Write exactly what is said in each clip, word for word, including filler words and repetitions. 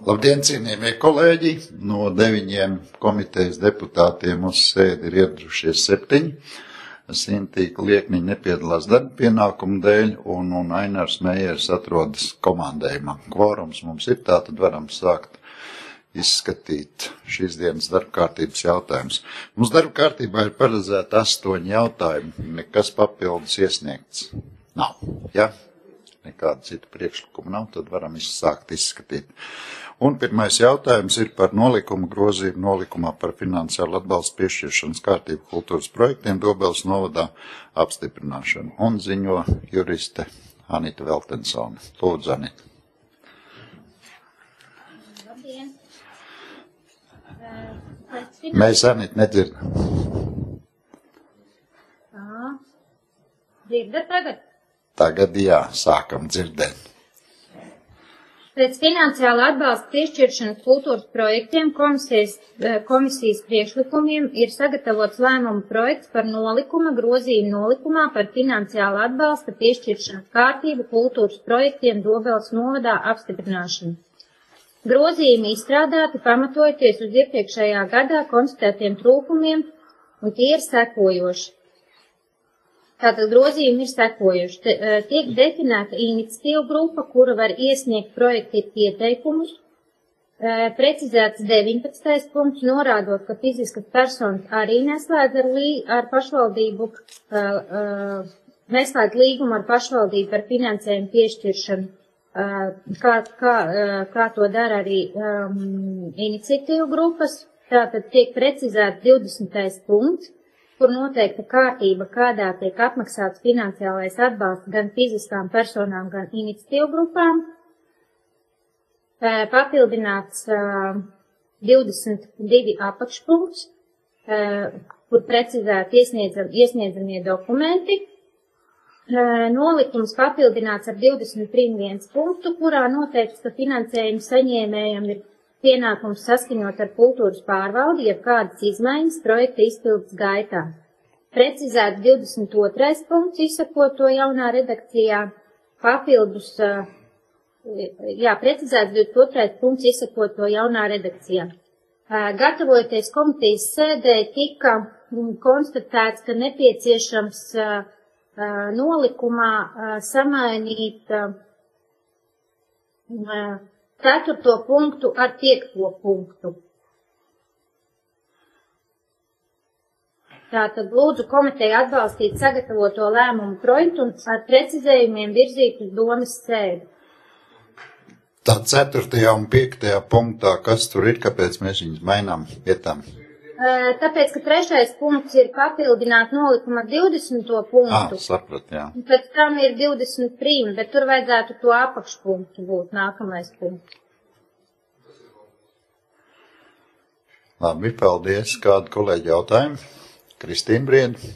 Labdien, cienījamie kolēģi! No deviņiem komitejas deputātiem uz sēdi ir ieradušies septiņi. Sintīka Liekniņa nepiedalās darba pienākumu dēļ, un, un Ainars Meijers atrodas komandējumā. Kvorums mums ir, tā tad varam sākt izskatīt šīs dienas darba kārtības jautājumus. Mums darba kārtībā ir paredzēta astoņi jautājumi, nekas papildus iesniegts nav. Ja? Nekāda cita priekšlikuma nav, tad varam izsākt izskatīt. Un pirmais jautājums ir par nolikumu grozījumu nolikumā par finansiālu atbalstu piešķiršanas kārtību kultūras projektiem Dobeles novadā apstiprināšanu. Un ziņo juriste Anita Veltensone. Lūdzu, Anita. Labdien. Mēs, Anita, nedzirdam. Tā. Dzirdat tagad? Tagad jā, sākam dzirdēt. Pēc finansiāla atbalsta piešķiršanas kultūras projektiem komisijas, komisijas priekšlikumiem ir sagatavots lēmuma projekts par nolikuma grozījumu nolikumā par finansiāla atbalsta piešķiršanas kārtību kultūras projektiem Dobeles novadā apstiprināšanu. Grozījumi izstrādāti pamatojoties uz iepriekšējā gadā konstatētiem trūkumiem, un tie ir sekojoši. Tātad grozījumi ir sekojuši. Tiek definēta iniciatīva grupa, kura var iesniegt projektu pieteikumus. Precizēts deviņpadsmitais punkts, norādot, ka fiziskas personas arī neslēdz ar, lī, ar pašvaldību, neslēdz līgumu ar pašvaldību par finansējumu piešķiršanu, kā, kā, kā to dara arī um, iniciatīva grupas. Tātad tiek precizēts divdesmitais punkts, kur noteikta kārtība, kādā tiek apmaksāts finansiālais atbalsts gan fiziskām personām, gan iniciatīvu grupām. Papildināts divdesmit divi apakšpunkts, kur precizēti iesniedzam, iesniedzamie dokumenti. Nolikums papildināts ar divdesmit viens punktu, kurā noteikts, ka finansējuma saņēmējam ir pienākums saskaņot ar kultūras pārvaldi, ja kādas izmaiņas projekta izpildes gaitā. Precizēt divdesmit otrais punkts, izsakot to jaunā redakcijā, papildus, jā, precizēts divdesmit otrais punkts, izsakot to jaunā redakcijā. Gatavojoties komitejas sēdē, tika konstatēts, ka nepieciešams nolikumā samainīt ceturto punktu ar piekto punktu. Tātad lūdzu komiteju atbalstīt sagatavoto lēmumu projektu un ar precizējumiem virzīt uz domes sēdi. Tā ceturtajā un piektajā punktā, kas tur ir, kāpēc mēs viņus mainām vietām? Tāpēc, ka trešais punkts ir papildināt nolikumu ar divdesmito punktu. Ah, saprat, jā. Pēc tam ir divdesmit trīs, bet tur vajadzētu to apakšpunktu būt nākamais punkts. Labi, paldies. Kādu kolēģi jautājumu? Kristīna Brieda.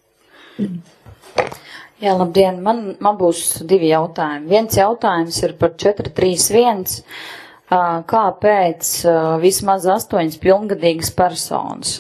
Jā, labdien. Man, man būs divi jautājumi. Viens jautājums ir par četri trīs viens. Kāpēc vismaz astoņas pilngadīgas personas?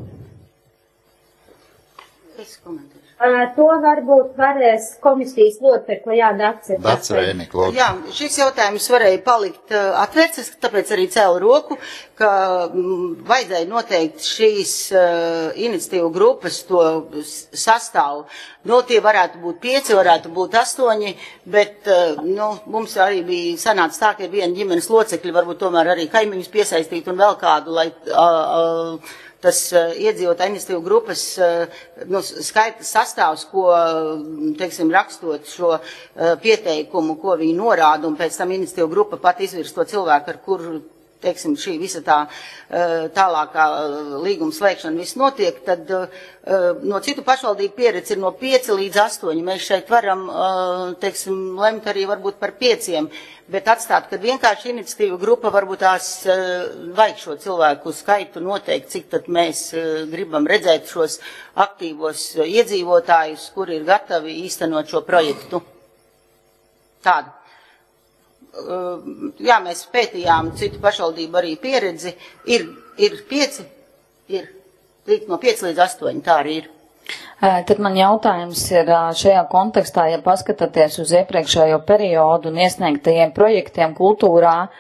Es komentēšu. To varbūt varēs komisijas locekli, jā, Dace. Dace Rēnika, lūdzu. Jā, šis jautājums varēja palikt atvērts, tāpēc arī cēlu roku, ka vajadzēja noteikt šīs uh, iniciatīvu grupas to sastāvu. Nu, tie varētu būt pieci, varētu būt astoņi, bet uh, nu, mums arī bija sanāca tā, ka viena ģimenes locekļi varbūt tomēr arī kaimiņus piesaistīt un vēl kādu, lai uh, uh, tas uh, iedzīvotāju iniciatīvu grupas uh, nu, skaita sastāvs, ko, teiksim, rakstot šo uh, pieteikumu, ko viņi norāda, un pēc tam iniciatīvu grupa pat izvirs to cilvēku, ar kuru, teiksim, šī visa tā uh, tālākā līguma slēgšana viss notiek, tad uh, no citu pašvaldību pieredze ir no pieci līdz astoņi. Mēs šeit varam, uh, teiksim, lemt arī varbūt par pieciem, bet atstāt, kad vienkārši iniciatīva grupa varbūt tās uh, vajag šo cilvēku skaitu noteikt, cik tad mēs uh, gribam redzēt šos aktīvos uh, iedzīvotājus, kuri ir gatavi īstenot šo projektu. Tādu. Uh, jā, mēs pētījām citu pašvaldību arī pieredzi. Ir, ir pieci, ir no pieci līdz astoņi, tā arī ir. Tad man jautājums ir šajā kontekstā, ja paskatāties uz iepriekšējo periodu un iesniegtajiem projektiem kultūrā,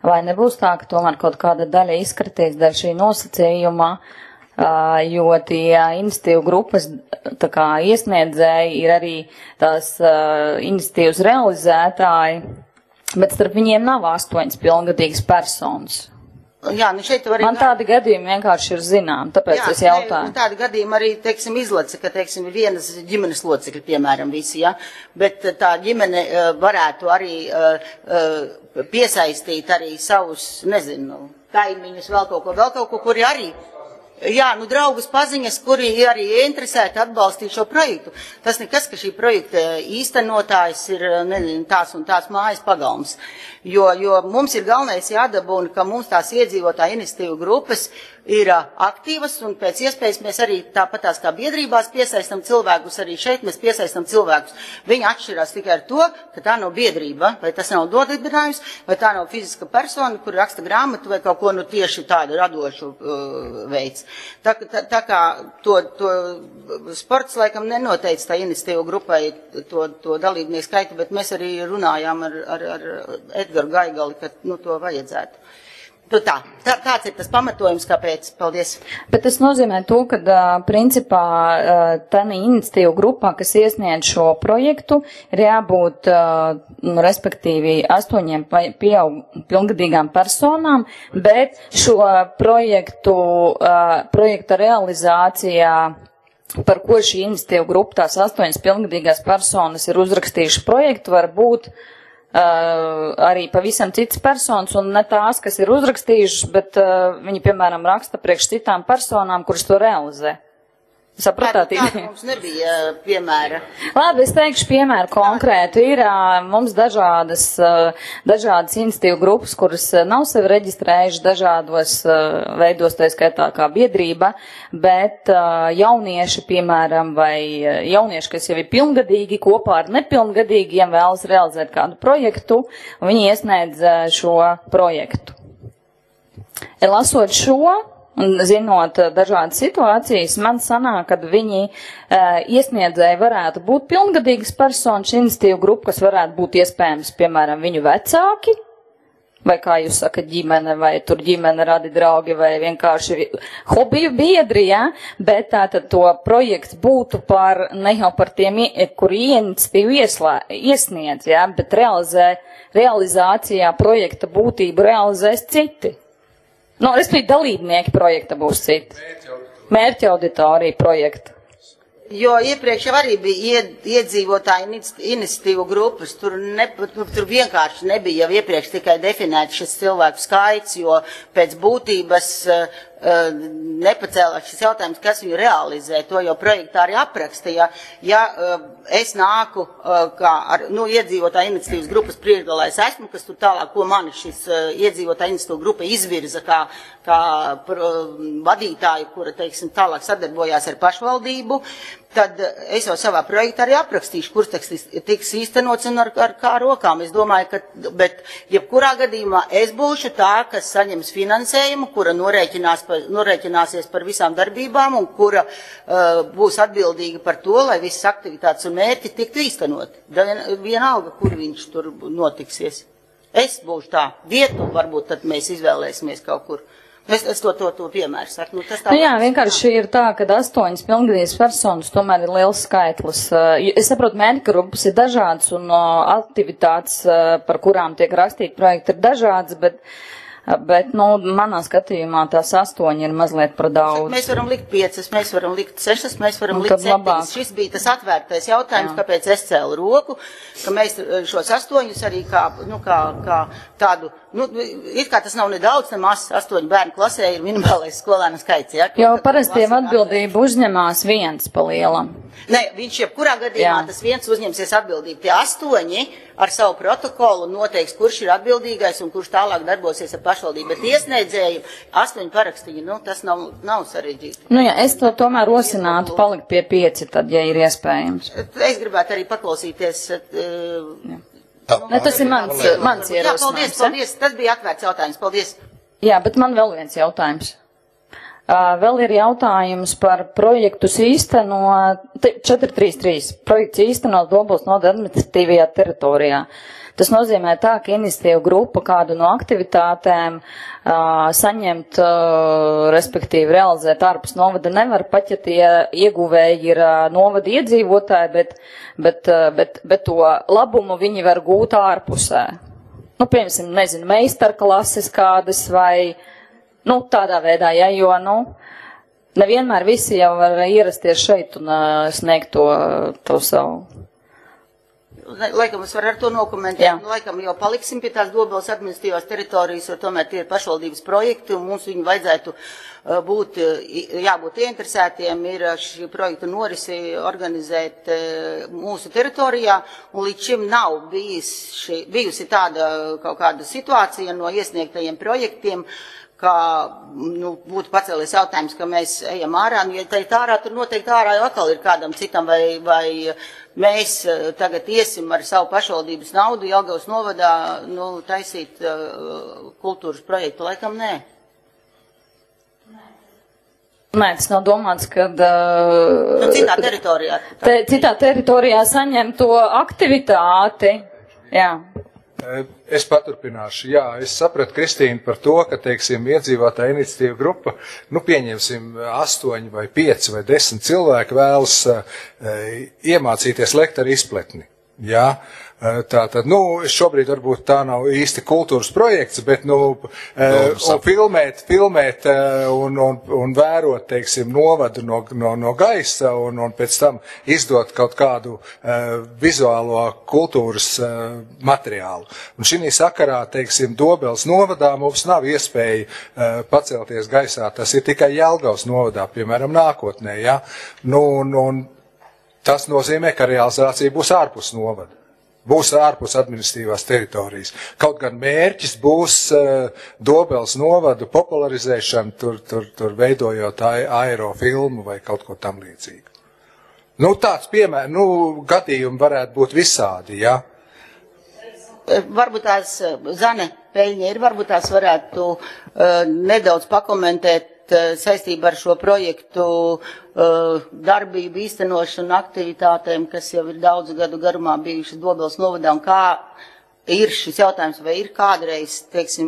vai nebūs tā, ka tomēr kaut kāda daļa izskatīs dēļ šī nosacījuma, uh, jo tie iniciatīvu grupas tā kā iesniedzēji ir arī tās uh, iniciatīvas realizētāji, bet starp viņiem nav astoņas pilngadīgas personas. Jā, nu šeit var arī... Man tādi gadījumi vienkārši ir zinām, tāpēc jā, es jautāju. Jā, tādi gadījumi arī, teiksim, izlaca, ka, teiksim, vienas ģimenes locekļi, piemēram, visi, jā, bet tā ģimene uh, varētu arī uh, uh, piesaistīt arī savus, nezinu, kaimiņus, vēl kaut ko, vēl kaut ko, kuri arī... Jā, nu draugus paziņas, kuri arī interesēti atbalstīt šo projektu. Tas nekas, ka šī projekta īstenotājs ir, nezinu, tās un tās mājas pagalms. Jo, jo mums ir galvenais jādabūna, ka mums tās iedzīvotāju iniciatīvu grupas ir aktīvas un pēc iespējas mēs arī tāpatās kā biedrībās piesaistam cilvēkus, arī šeit mēs piesaistam cilvēkus. Viņi atšķirās tikai ar to, ka tā nav biedrība, vai tas nav dodibinājums, vai tā nav fiziska persona, kur raksta grāmatu vai kaut ko nu tieši tādu radošu uh, veids. Tā, tā, tā kā to, to sports laikam nenoteica tā iniciatīvu grupai to, to dalībnieku skaitu, bet mēs arī runājām ar, ar, ar Edgaru Gaigali, ka nu, to vajadzētu. Tu tā, tā, tāds ir tas pamatojums, kāpēc. Paldies. Bet tas nozīmē to, ka principā tā iniciatīva grupā, kas iesniedz šo projektu, ir jābūt, nu, respektīvi, astoņiem pieaug pilngadīgām personām, bet šo projektu, projekta realizācijā, par ko šī iniciatīva grupa, tās astoņas pilngadīgās personas ir uzrakstījuši projektu, var būt Uh, arī pavisam citas personas un ne tās, kas ir uzrakstījušas, bet uh, viņi, piemēram, raksta priekš citām personām, kuras to realizē. Sapratāt? Tāda mums nebija piemēra. Labi, es teikšu piemēru konkrētu. Ir uh, mums dažādas, uh, dažādas iniciatīvu grupas, kuras nav sevi reģistrējuši dažādos uh, veidos, tā skaitā kā biedrība, bet uh, jaunieši, piemēram, vai jaunieši, kas jau ir pilngadīgi, kopā ar nepilngadīgiem vēlas realizēt kādu projektu, un viņi iesniedz uh, šo projektu. Lasot šo, un zinot dažādas situācijas, man sanāk, kad viņi e, iesniedzēji varētu būt pilngadīgas personas, iniciatīvu grupa, kas varētu būt iespējams, piemēram, viņu vecāki, vai kā jūs sakat, ģimene, vai tur ģimene radi draugi, vai vienkārši hobiju biedri, ja? Bet tātad to projekts būtu par, ne jau par tiem, kuri iniciatīvu ieslē, iesniedz, ja? Bet realizē, realizācijā projekta būtību realizēs citi. Nu, no, respektīvi, dalībnieki projekta būs citi. Mērķa auditorija projekta. Jo iepriekš jau arī bija iedzīvotāju iniciatīvu grupas, tur, ne, tur vienkārši nebija jau iepriekš tikai definēts šis cilvēku skaits, jo pēc būtības uh, nepacēlās šis jautājums, kas viņu realizē, to jau projektā arī apraksta. Ja, ja uh, es nāku uh, kā ar, nu, iedzīvotāju iniciatīvas grupas priekšgalā es esmu, kas tur tālāk, ko mani šis uh, iedzīvotāju iniciatīvu grupa izvirza kā, kā uh, vadītāju, kura, teiksim, tālāk sadarbojās ar pašvaldību, tad es jau savā projektā arī aprakstīšu, kurš tiks, tiks īstenots un ar, ar kā rokām. Es domāju, ka, bet jebkurā gadījumā es būšu tā, kas saņems finansējumu, kura norēķinās par, norēķināsies par visām darbībām un kura uh, būs atbildīga par to, lai visas aktivitātes un mērķi tiktu īstenoti. Vienalga, kur viņš tur notiksies. Es būšu tā. Vietu varbūt tad mēs izvēlēsimies kaut kur. Es, es to, to, to piemēru saku. Nu, tas tā nu jā, vienkārši ir tā, ka astoņas pilngadīgas personas tomēr ir liels skaitlis. Es saprotu, mērķa grupas ir dažādas un aktivitātes, par kurām tiek rakstīti projekti, ir dažādas, bet, bet nu, manā skatījumā tās astoņi ir mazliet par daudz. Mēs varam likt piecas, mēs varam likt sešas, mēs varam nu, likt septiņas. Šis bija tas atvērtais jautājums, jā. Kāpēc es cēlu roku, ka mēs šos astoņus arī kā, nu, kā, kā tādu, nu, it kā tas nav nedaudz, ne maz, astoņu bērnu klasē ir minimālais skolēnu skaits, ja? Jo parasti jau atbildību uzņemās viens pa lielam. Nē, viņš jebkurā gadījumā jā. Tas viens uzņemsies atbildību. Tie astoņi ar savu protokolu noteiks, kurš ir atbildīgais un kurš tālāk darbosies ar pašvaldību. Bet iesniedzēju astoņu parakstīju, nu, tas nav, nav sarežģīti. Nu jā, es to tomēr rosinātu palikt pie pieci tad, ja ir iespējams. Es gribētu arī paklausīties. Uh, Jā, ne, tas ir mans, mans ierosinājums. Jā, paldies, paldies. Tas bija atvērts jautājums. Paldies. Jā, bet man vēl viens jautājums. Vēl ir jautājums par projektus īsteno, četri trīs trīs, projekts īstenot Dobeles novada administratīvajā teritorijā. Tas nozīmē tā, ka iniciatīva grupa kādu no aktivitātēm uh, saņemt, uh, respektīvi realizēt ārpus novada nevar, pat ja tie ieguvēji ir uh, novada iedzīvotāji, bet, bet, uh, bet, bet to labumu viņi var gūt ārpusē. Nu, piemēram, nezinu, meistarklases kādas vai, nu, tādā veidā, ja, jo, nu, nevienmēr visi jau var ierasties šeit un uh, sniegt to, to savu. Laikam es varu ar to nokomentēt. Jā. Laikam jau paliksim pie tās Dobeles administratīvās teritorijas, jo tomēr tie ir pašvaldības projekti, un mums viņu vajadzētu būt, jābūt ieinteresētiem, ir šī projekta norisi organizēt mūsu teritorijā, un līdz šim nav bijis šī, bijusi tāda kaut kāda situācija no iesniegtajiem projektiem, kā nu, būtu pacēlies jautājums, ka mēs ejam ārā, un ja tā ir ārā, tur noteikti ārā jau atkal ir kādam citam, vai, vai mēs tagad iesim ar savu pašvaldības naudu Jelgavas novadā, nu, taisīt uh, kultūras projektu, laikam nē. Nē, tas nav domāts, kad uh, nu, citā teritorijā. Te, citā teritorijā saņem to aktivitāti, jā. Es paturpināšu. Jā, es sapratu, Kristīna, par to, ka, teiksim, iedzīvotāja iniciatīva grupa, nu, pieņemsim, astoņi vai pieci vai desmit cilvēki vēlas uh, iemācīties lekt ar izpletni. Jā, tā tad, nu, šobrīd varbūt tā nav īsti kultūras projekts, bet, nu, un filmēt, filmēt un, un, un vērot, teiksim, novadu no, no, no gaisa un, un pēc tam izdot kaut kādu uh, vizuālo kultūras uh, materiālu. Un šī sakarā, teiksim, Dobeles novadā mums nav iespēja uh, pacelties gaisā, tas ir tikai Jelgavas novadā, piemēram, nākotnē, ja? Nu, un, un tas nozīmē, ka realizācija būs ārpus novada, būs ārpus administratīvās teritorijas. Kaut gan mērķis būs uh, Dobeles novadu popularizēšana, tur, tur, tur veidojot aerofilmu vai kaut ko tam līdzīgu. Nu, tāds piemēr, nu, gadījumi varētu būt visādi, ja? Varbūt tās Zane Peļņa ir, varbūt tās varētu uh, nedaudz pakomentēt saistībā ar šo projektu uh, darbību īstenošanu aktivitātēm, kas jau ir daudzu gadu garumā bijušas Dobeles novadā, un kā ir šis jautājums, vai ir kādreiz, teiksim,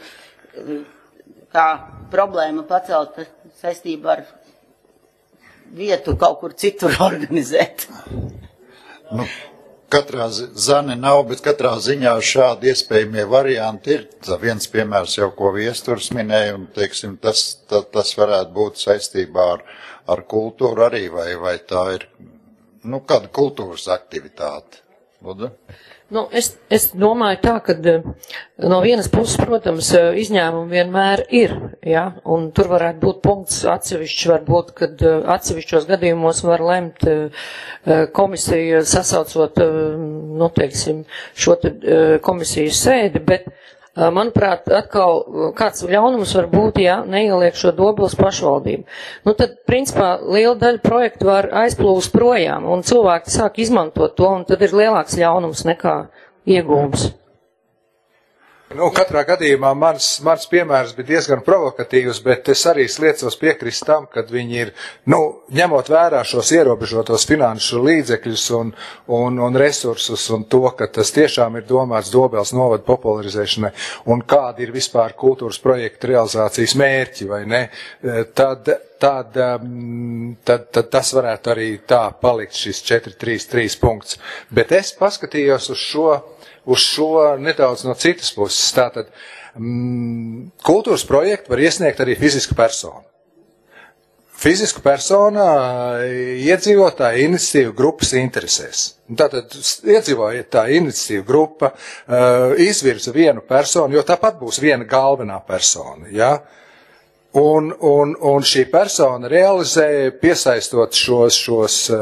kā problēma pacelt saistībā ar vietu kaut kur citur organizēt? Nu. Katrā Zane nav, bet katrā ziņā šādi iespējamie varianti ir. Viens piemērs jau, ko Viesturs minēja, un, teiksim, tas, ta, tas varētu būt saistībā ar, ar kultūru arī, vai, vai tā ir, nu, kāda kultūras aktivitāte. Lūdzu? Nu, es, es domāju tā, ka no vienas puses, protams, izņēmumi vienmēr ir, ja, un tur varētu būt punkts atsevišķi, varbūt, kad atsevišķos gadījumos var lemt komisiju sasaucot, nu, teiksim, šo te komisijas sēdi, bet, manuprāt, atkal kāds ļaunums var būt, ja neieliek šo Dobeles pašvaldību. Nu, tad, principā, liela daļa projektu var aizplūst projām, un cilvēki sāk izmantot to, un tad ir lielāks ļaunums nekā iegūms. Nu, katrā gadījumā mans, mans piemērs bija diezgan provokatīvs, bet es arī sliecos piekrist tam, kad viņi ir, nu, ņemot vērā šos ierobežotos finanšu līdzekļus un, un, un resursus un to, ka tas tiešām ir domāts Dobeles novada popularizēšanai un kādi ir vispār kultūras projektu realizācijas mērķi, vai ne, tad, tad, tad, tad tas varētu arī tā palikt šis četri trīs trīs punkts. Bet es paskatījos uz šo uz šo nedaudz no citas puses. Tātad, mm, kultūras projektu var iesniegt arī fiziska persona. Fiziska persona iedzīvotāja iniciatīva grupas interesēs. Tātad iedzīvotāja iniciatīva grupa uh, izvirza vienu personu, jo tāpat būs viena galvenā persona, ja? Un, un, un šī persona realizē, piesaistot šos, šos uh,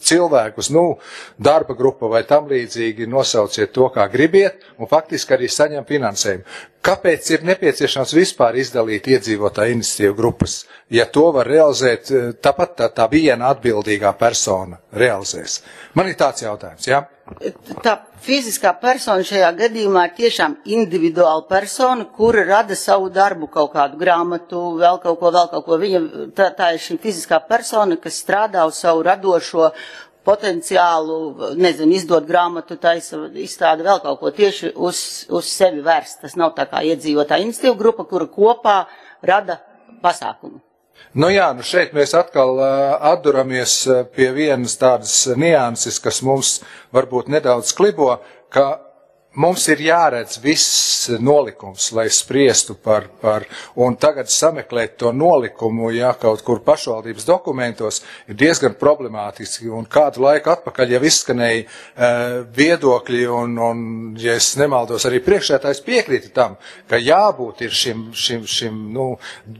cilvēkus, nu, darba grupa vai tam līdzīgi, nosauciet to, kā gribiet, un faktiski arī saņem finansējumu. Kāpēc ir nepieciešams vispār izdalīt iedzīvotāju iniciatīvu grupas, ja to var realizēt tāpat tā, tā viena atbildīgā persona realizēs? Man ir tāds jautājums, jā? Tā fiziskā persona šajā gadījumā ir tiešām individuāla persona, kura rada savu darbu, kaut kādu grāmatu, vēl kaut ko, vēl kaut ko. Viņa, tā, tā ir šī fiziskā persona, kas strādā uz savu radošo potenciālu, nezinu, izdot grāmatu, taisa, izstāda vēl kaut ko tieši uz, uz sevi vērst. Tas nav tā kā iedzīvotāja iniciatīva grupa, kura kopā rada pasākumu. Nu jā, nu šeit mēs atkal uh, atduramies pie vienas tādas nianses, kas mums varbūt nedaudz klibo, ka mums ir jāredz viss nolikums, lai spriestu par, par, un tagad sameklēt to nolikumu, ja kaut kur pašvaldības dokumentos, ir diezgan problemātiski, un kādu laiku atpakaļ jau izskanēja uh, viedokļi, un, un, ja es nemaldos, arī priekšētājs piekrīta tam, ka jābūt ir šim, šim, šim, nu,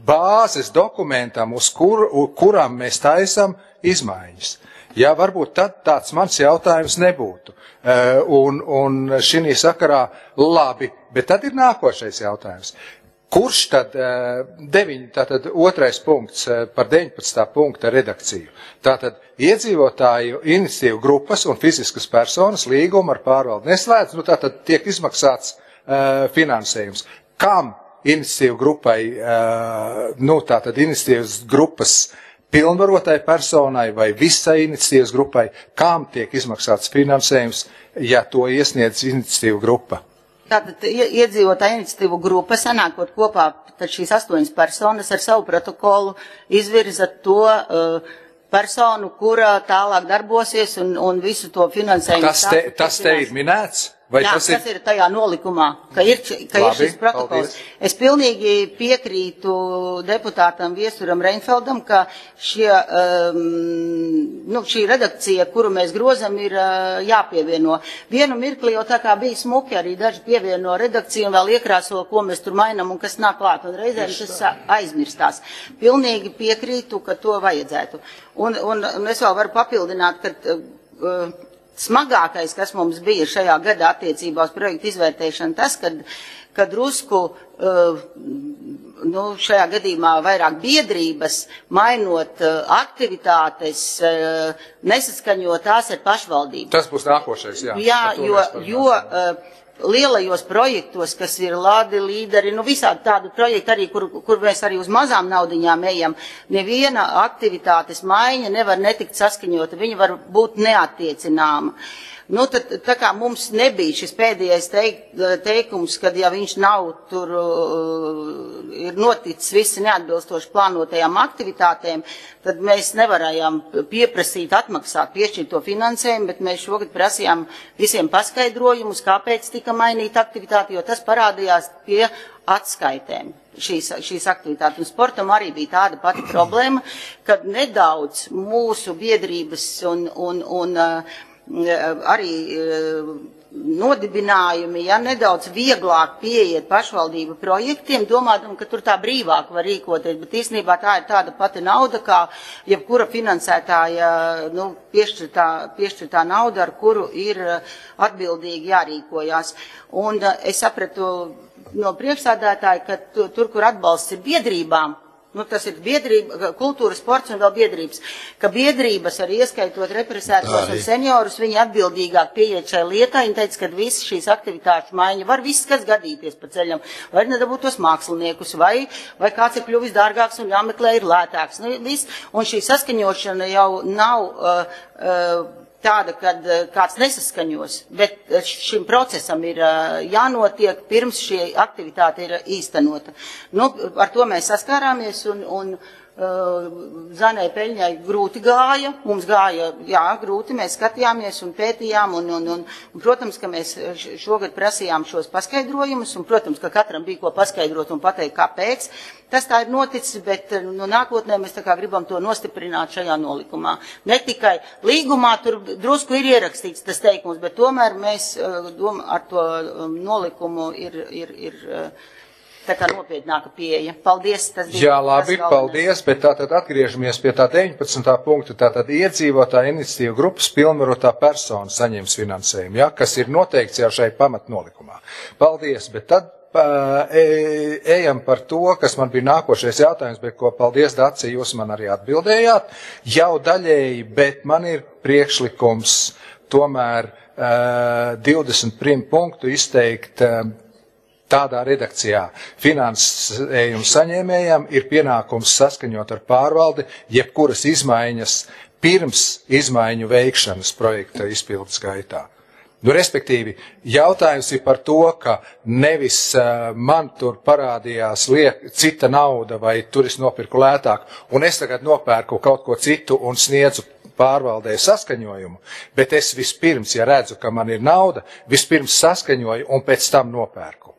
bāzes dokumentam, uz kur, kuram mēs taisam izmaiņas. Jā, varbūt tad tāds mans jautājums nebūtu. Uh, un, un šī sakarā labi, bet tad ir nākošais jautājums. Kurš tad, uh, deviņi, tātad otrais punkts uh, par deviņpadsmitā punkta redakciju? Tātad iedzīvotāju iniciatīvu grupas un fiziskas personas līgumu ar pārvaldi neslēdz, nu tātad tiek izmaksāts uh, finansējums. Kam iniciatīvu grupai, uh, nu tātad iniciatīvas grupas pilnvarotai personai vai visai iniciatīvas grupai, kam tiek izmaksāts finansējums, ja to iesniedz iniciatīva grupa? Tātad iedzīvotāja iniciatīvu grupa, sanākot kopā, tad šīs astoņas personas ar savu protokolu izvirza to uh, personu, kura tālāk darbosies un, un visu to finansējumu. Tas te, tas te ir minēts? Vai Jā, tas ir... tas ir tajā nolikumā, ka ir, ka Labi, ir šis protokols. paldies. Es pilnīgi piekrītu deputātam Viesuram Reinfeldam, ka šie, um, nu, šī redakcija, kuru mēs grozam, ir uh, jāpievieno. Vienu mirkli jau tā kā bija smuki, arī daži pievieno redakciju un vēl iekrāso, ko mēs tur mainam un kas nāk klāt. Un reizēm tas aizmirstās. Pilnīgi piekrītu, ka to vajadzētu. Un, un, un es vēl varu papildināt, ka uh, smagākais, kas mums bija šajā gadā attiecībā uz projektu izvērtēšanu, tas, kad, kad drusku, uh, nu, šajā gadījumā vairāk biedrības, mainot uh, aktivitātes, uh, nesaskaņot tās ar pašvaldību. Tas būs nākošais, jā. Jā, jo, jo uh, lielajos projektos, kas ir Lādi, Līderi, nu visādi tādu projektu arī, kur, kur mēs arī uz mazām naudiņām ejam, neviena aktivitātes maiņa nevar netikt saskaņota, viņa var būt neattiecināma. Nu, tad, tā kā mums nebija šis pēdējais teik, teikums, kad ja viņš nav tur, uh, ir noticis visi neatbilstoši plānotajām aktivitātēm, tad mēs nevarējām pieprasīt, atmaksāt, piešķirt to finansējumu, bet mēs šogad prasījām visiem paskaidrojumus, kāpēc tika mainīta aktivitāte, jo tas parādījās pie atskaitēm. Šīs, šīs aktivitātes. Un sportam arī bija tāda pati problēma, kad nedaudz mūsu biedrības un, un, un uh, arī uh, nodibinājumi, ja nedaudz vieglāk pieiet pašvaldību projektiem, domādam, ka tur tā brīvāk var rīkoties, bet īstenībā tā ir tāda pati nauda, kā jebkura finansētāja, nu, piešķirtā, piešķirtā nauda, ar kuru ir atbildīgi jārīkojās. Un uh, es sapratu no priekšsādātāja, ka tu, tur, kur atbalsts ir biedrībām, nu, tas ir biedrība, kultūra, sports un vēl biedrības, ka biedrības arī ieskaitot represētos un seniorus, viņi atbildīgāk pieiet šai lietai, un teica, ka visi šīs aktivitāšu maiņa var viss, kas gadīties pa ceļam, vai nedabūt tos māksliniekus, vai, vai kāds ir kļuvis dārgāks un jāmeklē ir lētāks, nu, viss, un šī saskaņošana jau nav uh, uh, tāda, kad kāds nesaskaņos, bet šim procesam ir jānotiek pirms šī aktivitāte ir īstenota. Nu, ar to mēs saskārāmies un, un uh, Zanai Peļņai grūti gāja, mums gāja, jā, grūti, mēs skatījāmies un pētījām un, un, un, un protams, ka mēs šogad prasījām šos paskaidrojumus un, protams, ka katram bija ko paskaidrot un pateikt, kāpēc. Tas tā ir noticis, bet no nākotnē mēs tā kā gribam to nostiprināt šajā nolikumā. Ne tikai līgumā tur drusku ir ierakstīts tas teikums, bet tomēr mēs dom, ar to nolikumu ir, ir, ir tā kā nopietnāka pieeja. Paldies, tas bija. Jā, labi, paldies, bet tātad atgriežamies pie tā deviņpadsmitā punkta, tātad iedzīvotāja iniciatīva grupas pilnvarotā persona saņems finansējumu, ja, kas ir noteikts jau šai pamatnolikumā. Paldies, bet tad e, ejam par to, kas man bija nākošais jautājums, bet ko paldies, Daci, jūs man arī atbildējāt, jau daļēji, bet man ir priekšlikums tomēr divdesmit pirmo punktu izteikt tādā redakcijā. Finansējumu saņēmējam ir pienākums saskaņot ar pārvaldi jebkuras izmaiņas pirms izmaiņu veikšanas projekta izpildes gaitā. Nu, respektīvi, jautājums ir par to, ka nevis uh, man tur parādījās liek, cita nauda vai tur es nopirku lētāk, un es tagad nopērku kaut ko citu un sniedzu pārvaldēju saskaņojumu, bet es vispirms, ja redzu, ka man ir nauda, vispirms saskaņoju un pēc tam nopērku.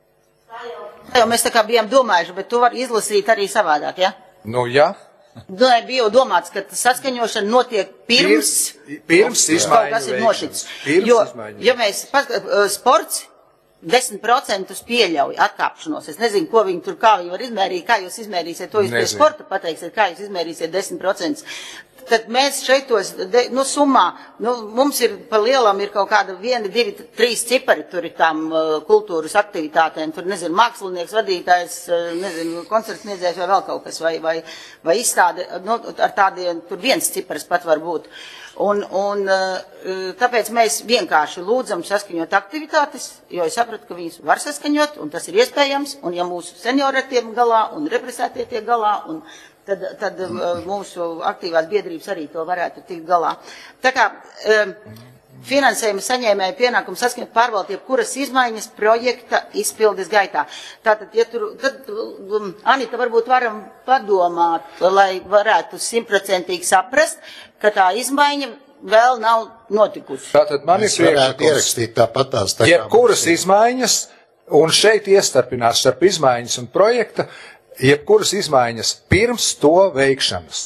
Tā jau mēs tā kā bijām domājuši, bet tu vari izlasīt arī savādāk, ja? Nu, jā. Nu, bija jau domāts, ka saskaņošana notiek pirms, pirms, pirms izmaiņu kas ir noticis. Pirms jo, izmaiņu. ja mēs, sports desmit procentus pieļauj atkāpšanos. Es nezinu, ko viņi tur, kā viņi var izmērīt, kā jūs izmērīsiet, to jūs pie sporta pateiksiet, kā jūs izmērīsiet desmit procentus. Tad mēs šeitos, nu, summā, nu, mums ir pa lielam ir kaut kāda viena, divi, trīs cipari, tur ir tām uh, kultūras aktivitātēm, tur, nezinu, mākslinieks, vadītājs, uh, nezinu, koncertsniedzējs vai vēl kaut kas, vai, vai, vai izstāde, nu, ar tādiem, tur viens cipars pat var būt. Un, un uh, tāpēc mēs vienkārši lūdzam saskaņot aktivitātes, jo es sapratu, ka viņas var saskaņot, un tas ir iespējams, un ja mūsu seniori ar tiem galā, un represētie tie galā, un tad, tad mūsu aktīvās biedrības arī to varētu tikt galā. Tā kā um, finansējuma saņēmēja pienākums saskaņot pārvaldi jebkuras izmaiņas projekta izpildes gaitā. Tātad, ja tur, tad, um, Anita, varbūt varam padomāt, lai varētu simtprocentīgi saprast, ka tā izmaiņa vēl nav notikusi. Tātad man ir priekšlikums, tā jebkuras izmaiņas, un šeit iestarpinās starp izmaiņas un projekta, jebkuras izmaiņas pirms to veikšanas.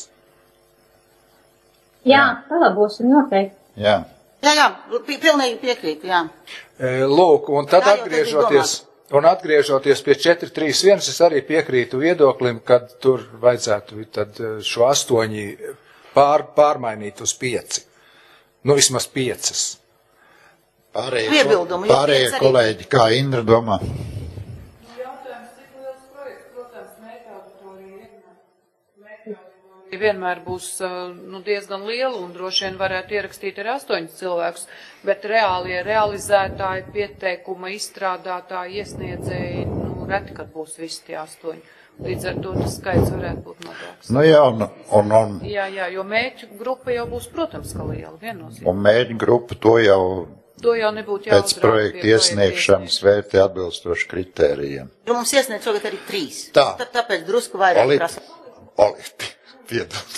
Jā, palabosim noteikti. Jā. Jā, jā, pilnīgi piekrīt, jā. Lūk, un tad Tā jau atgriežoties, un atgriežoties pie četri trīs viens, es arī piekrītu viedoklim, kad tur vajadzētu tad šo astoņi pār, pārmainīt uz pieci. Nu, vismaz piecas. Pārējie, Piebildumu, pārējie kolēģi, kā Indra domā? Vienmēr būs nu, diezgan liela un droši vien varētu ierakstīt arī astoņus cilvēkus, bet reālie realizētāji, pieteikuma izstrādātāji, iesniedzēji, nu, reti, kad būs visi tie astoņi. Līdz ar to tas skaits varētu būt mazāks. Nu jā, un, un, un, jā, jā, jo mērķu grupa jau būs, protams, ka liela, viennozīmīgi. un mērķu grupa to jau, to jau nebūtu pēc projekta iesniegšanas vērtē atbilstoši kritērijiem. Jo mums iesniedz šogad arī trīs. Tā. Tā, tāpēc drusku vairāk Oliti, prasa. Oliti, piedod.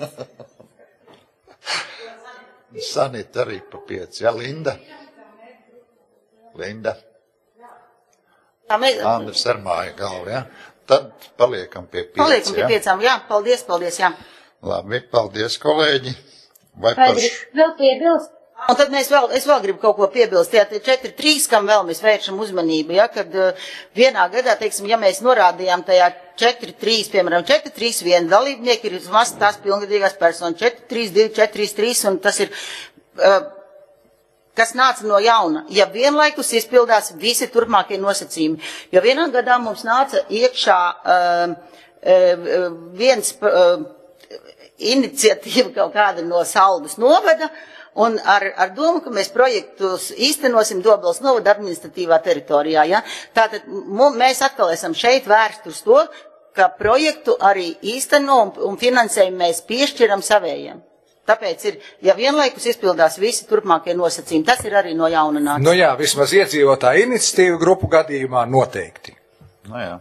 Sanita arī pa pieci. Jā, Linda? Linda? Tā mēs... Andris ar māju galvu, jā? Tad paliekam pie pieci, Paliekam pie jā? piecām, jā, paldies, paldies, jā. Labi, paldies, kolēģi. Vai Vai par... grib vēl piebilst? Un tad mēs vēl, es vēl gribu kaut ko piebilst, jā, tie četri trīs, kam vēl mēs vēršam uzmanību, ja, kad uh, vienā gadā, teiksim, ja mēs norādījām tajā četri trīs, piemēram, četri trīs viens dalībnieki ir maz tās pilngadīgās personas, četri trīs divi, četri trīs trīs, un tas ir, uh, kas nāca no jauna, ja vienlaikus izpildās visi turpmākie nosacījumi, jo vienā gadā mums nāca iekšā uh, uh, viens uh, iniciatīva kaut kāda no Saldus novada, un ar, ar domu, ka mēs projektus īstenosim Dobeles novada administratīvā teritorijā. Ja? Tātad mums, mēs atkal esam šeit vērst uz to, ka projektu arī īsteno un, un finansējumu mēs piešķiram savējiem. Tāpēc ir, ja vienlaikus izpildās visi turpmākie nosacījumi, tas ir arī no jauna nāks. Nu jā, vismaz iedzīvotāju iniciatīvu grupu gadījumā noteikti. Nu jā.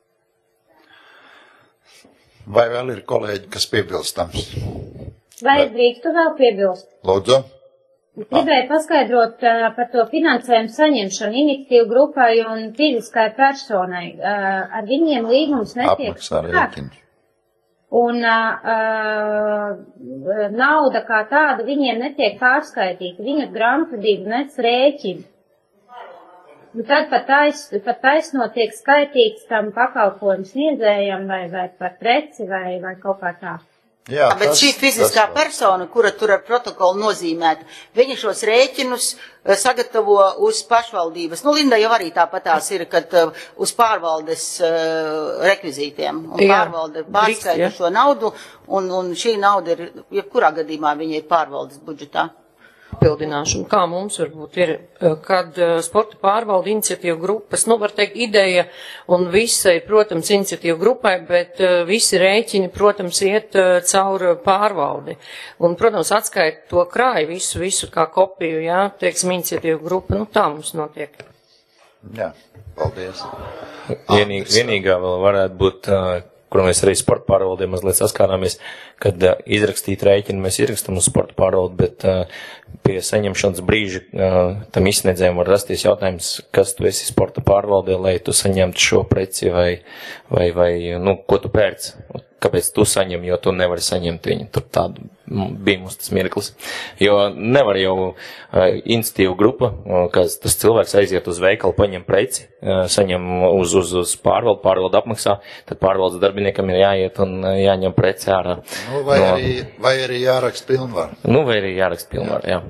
Vai vēl ir kolēģi, kas piebilstams? Vai drīkstu vēl piebilst? Lūdzu. Gribēju paskaidrot uh, par to finansējumu saņemšanu iniciatīvu grupai un fiziskai personai. Uh, ar viņiem līgums netiek Apmaksā rēķinu. Un uh, uh, nauda kā tāda viņiem netiek pārskaitīta. Viņu grāmatvedība nes rēķinu. Tad pat, tais, pat taisnot tiek skaitīts tam pakalpojumu sniedzējam vai, vai par preci vai, vai kaut kā tā. Jā, bet tas, šī fiziskā tas persona, kura tur ar protokolu nozīmēta, viņa šos rēķinus sagatavo uz pašvaldības. Nu, Linda jau arī tāpatās ir, kad uz pārvaldes uh, rekvizītiem. Un Jā, pārvalde pārskaita šo naudu, un, un šī nauda ir, jebkurā gadījumā viņa ir pārvaldes budžetā. Papildināšanu, kā mums varbūt ir, kad sporta pārvalda iniciatīvu grupas, nu, var teikt, ideja un visa ir, protams, iniciatīvu grupai, bet visi rēķini, protams, iet caur pārvaldi. Un, protams, atskaita to krāju visu, visu kā kopiju, jā, teiksim, iniciatīvu grupa, nu, tā mums notiek. Jā, paldies. Vienīg, vienīgā vēl varētu būt, kur mēs arī sporta pārvaldiem mazliet saskārāmies, kad uh, izrakstīt rēķinu mēs ierakstām uz sporta pārvaldi, bet uh, pie saņemšanas brīža uh, tam izsniedzējiem var rasties jautājums, kas tu esi sporta pārvaldē, lai tu saņemtu šo preci vai, vai, vai nu, ko tu pērc, kāpēc tu saņem, jo tu nevari saņemt viņu. Tur tādu bija mums tas mirklis. Jo nevar jau uh, iniciatīvu grupa, uh, kas tas cilvēks aiziet uz veikalu, paņem preci, uh, saņem uz, uz, uz pārvaldu, pārvaldu apmaksā, tad pārvaldes darbiniekam ir jāiet un uh, jāņem preci ārā. Nu, vai, no, arī, vai arī jāraksta pilnvar. Nu, vai arī jāraksta pilnvar, jā.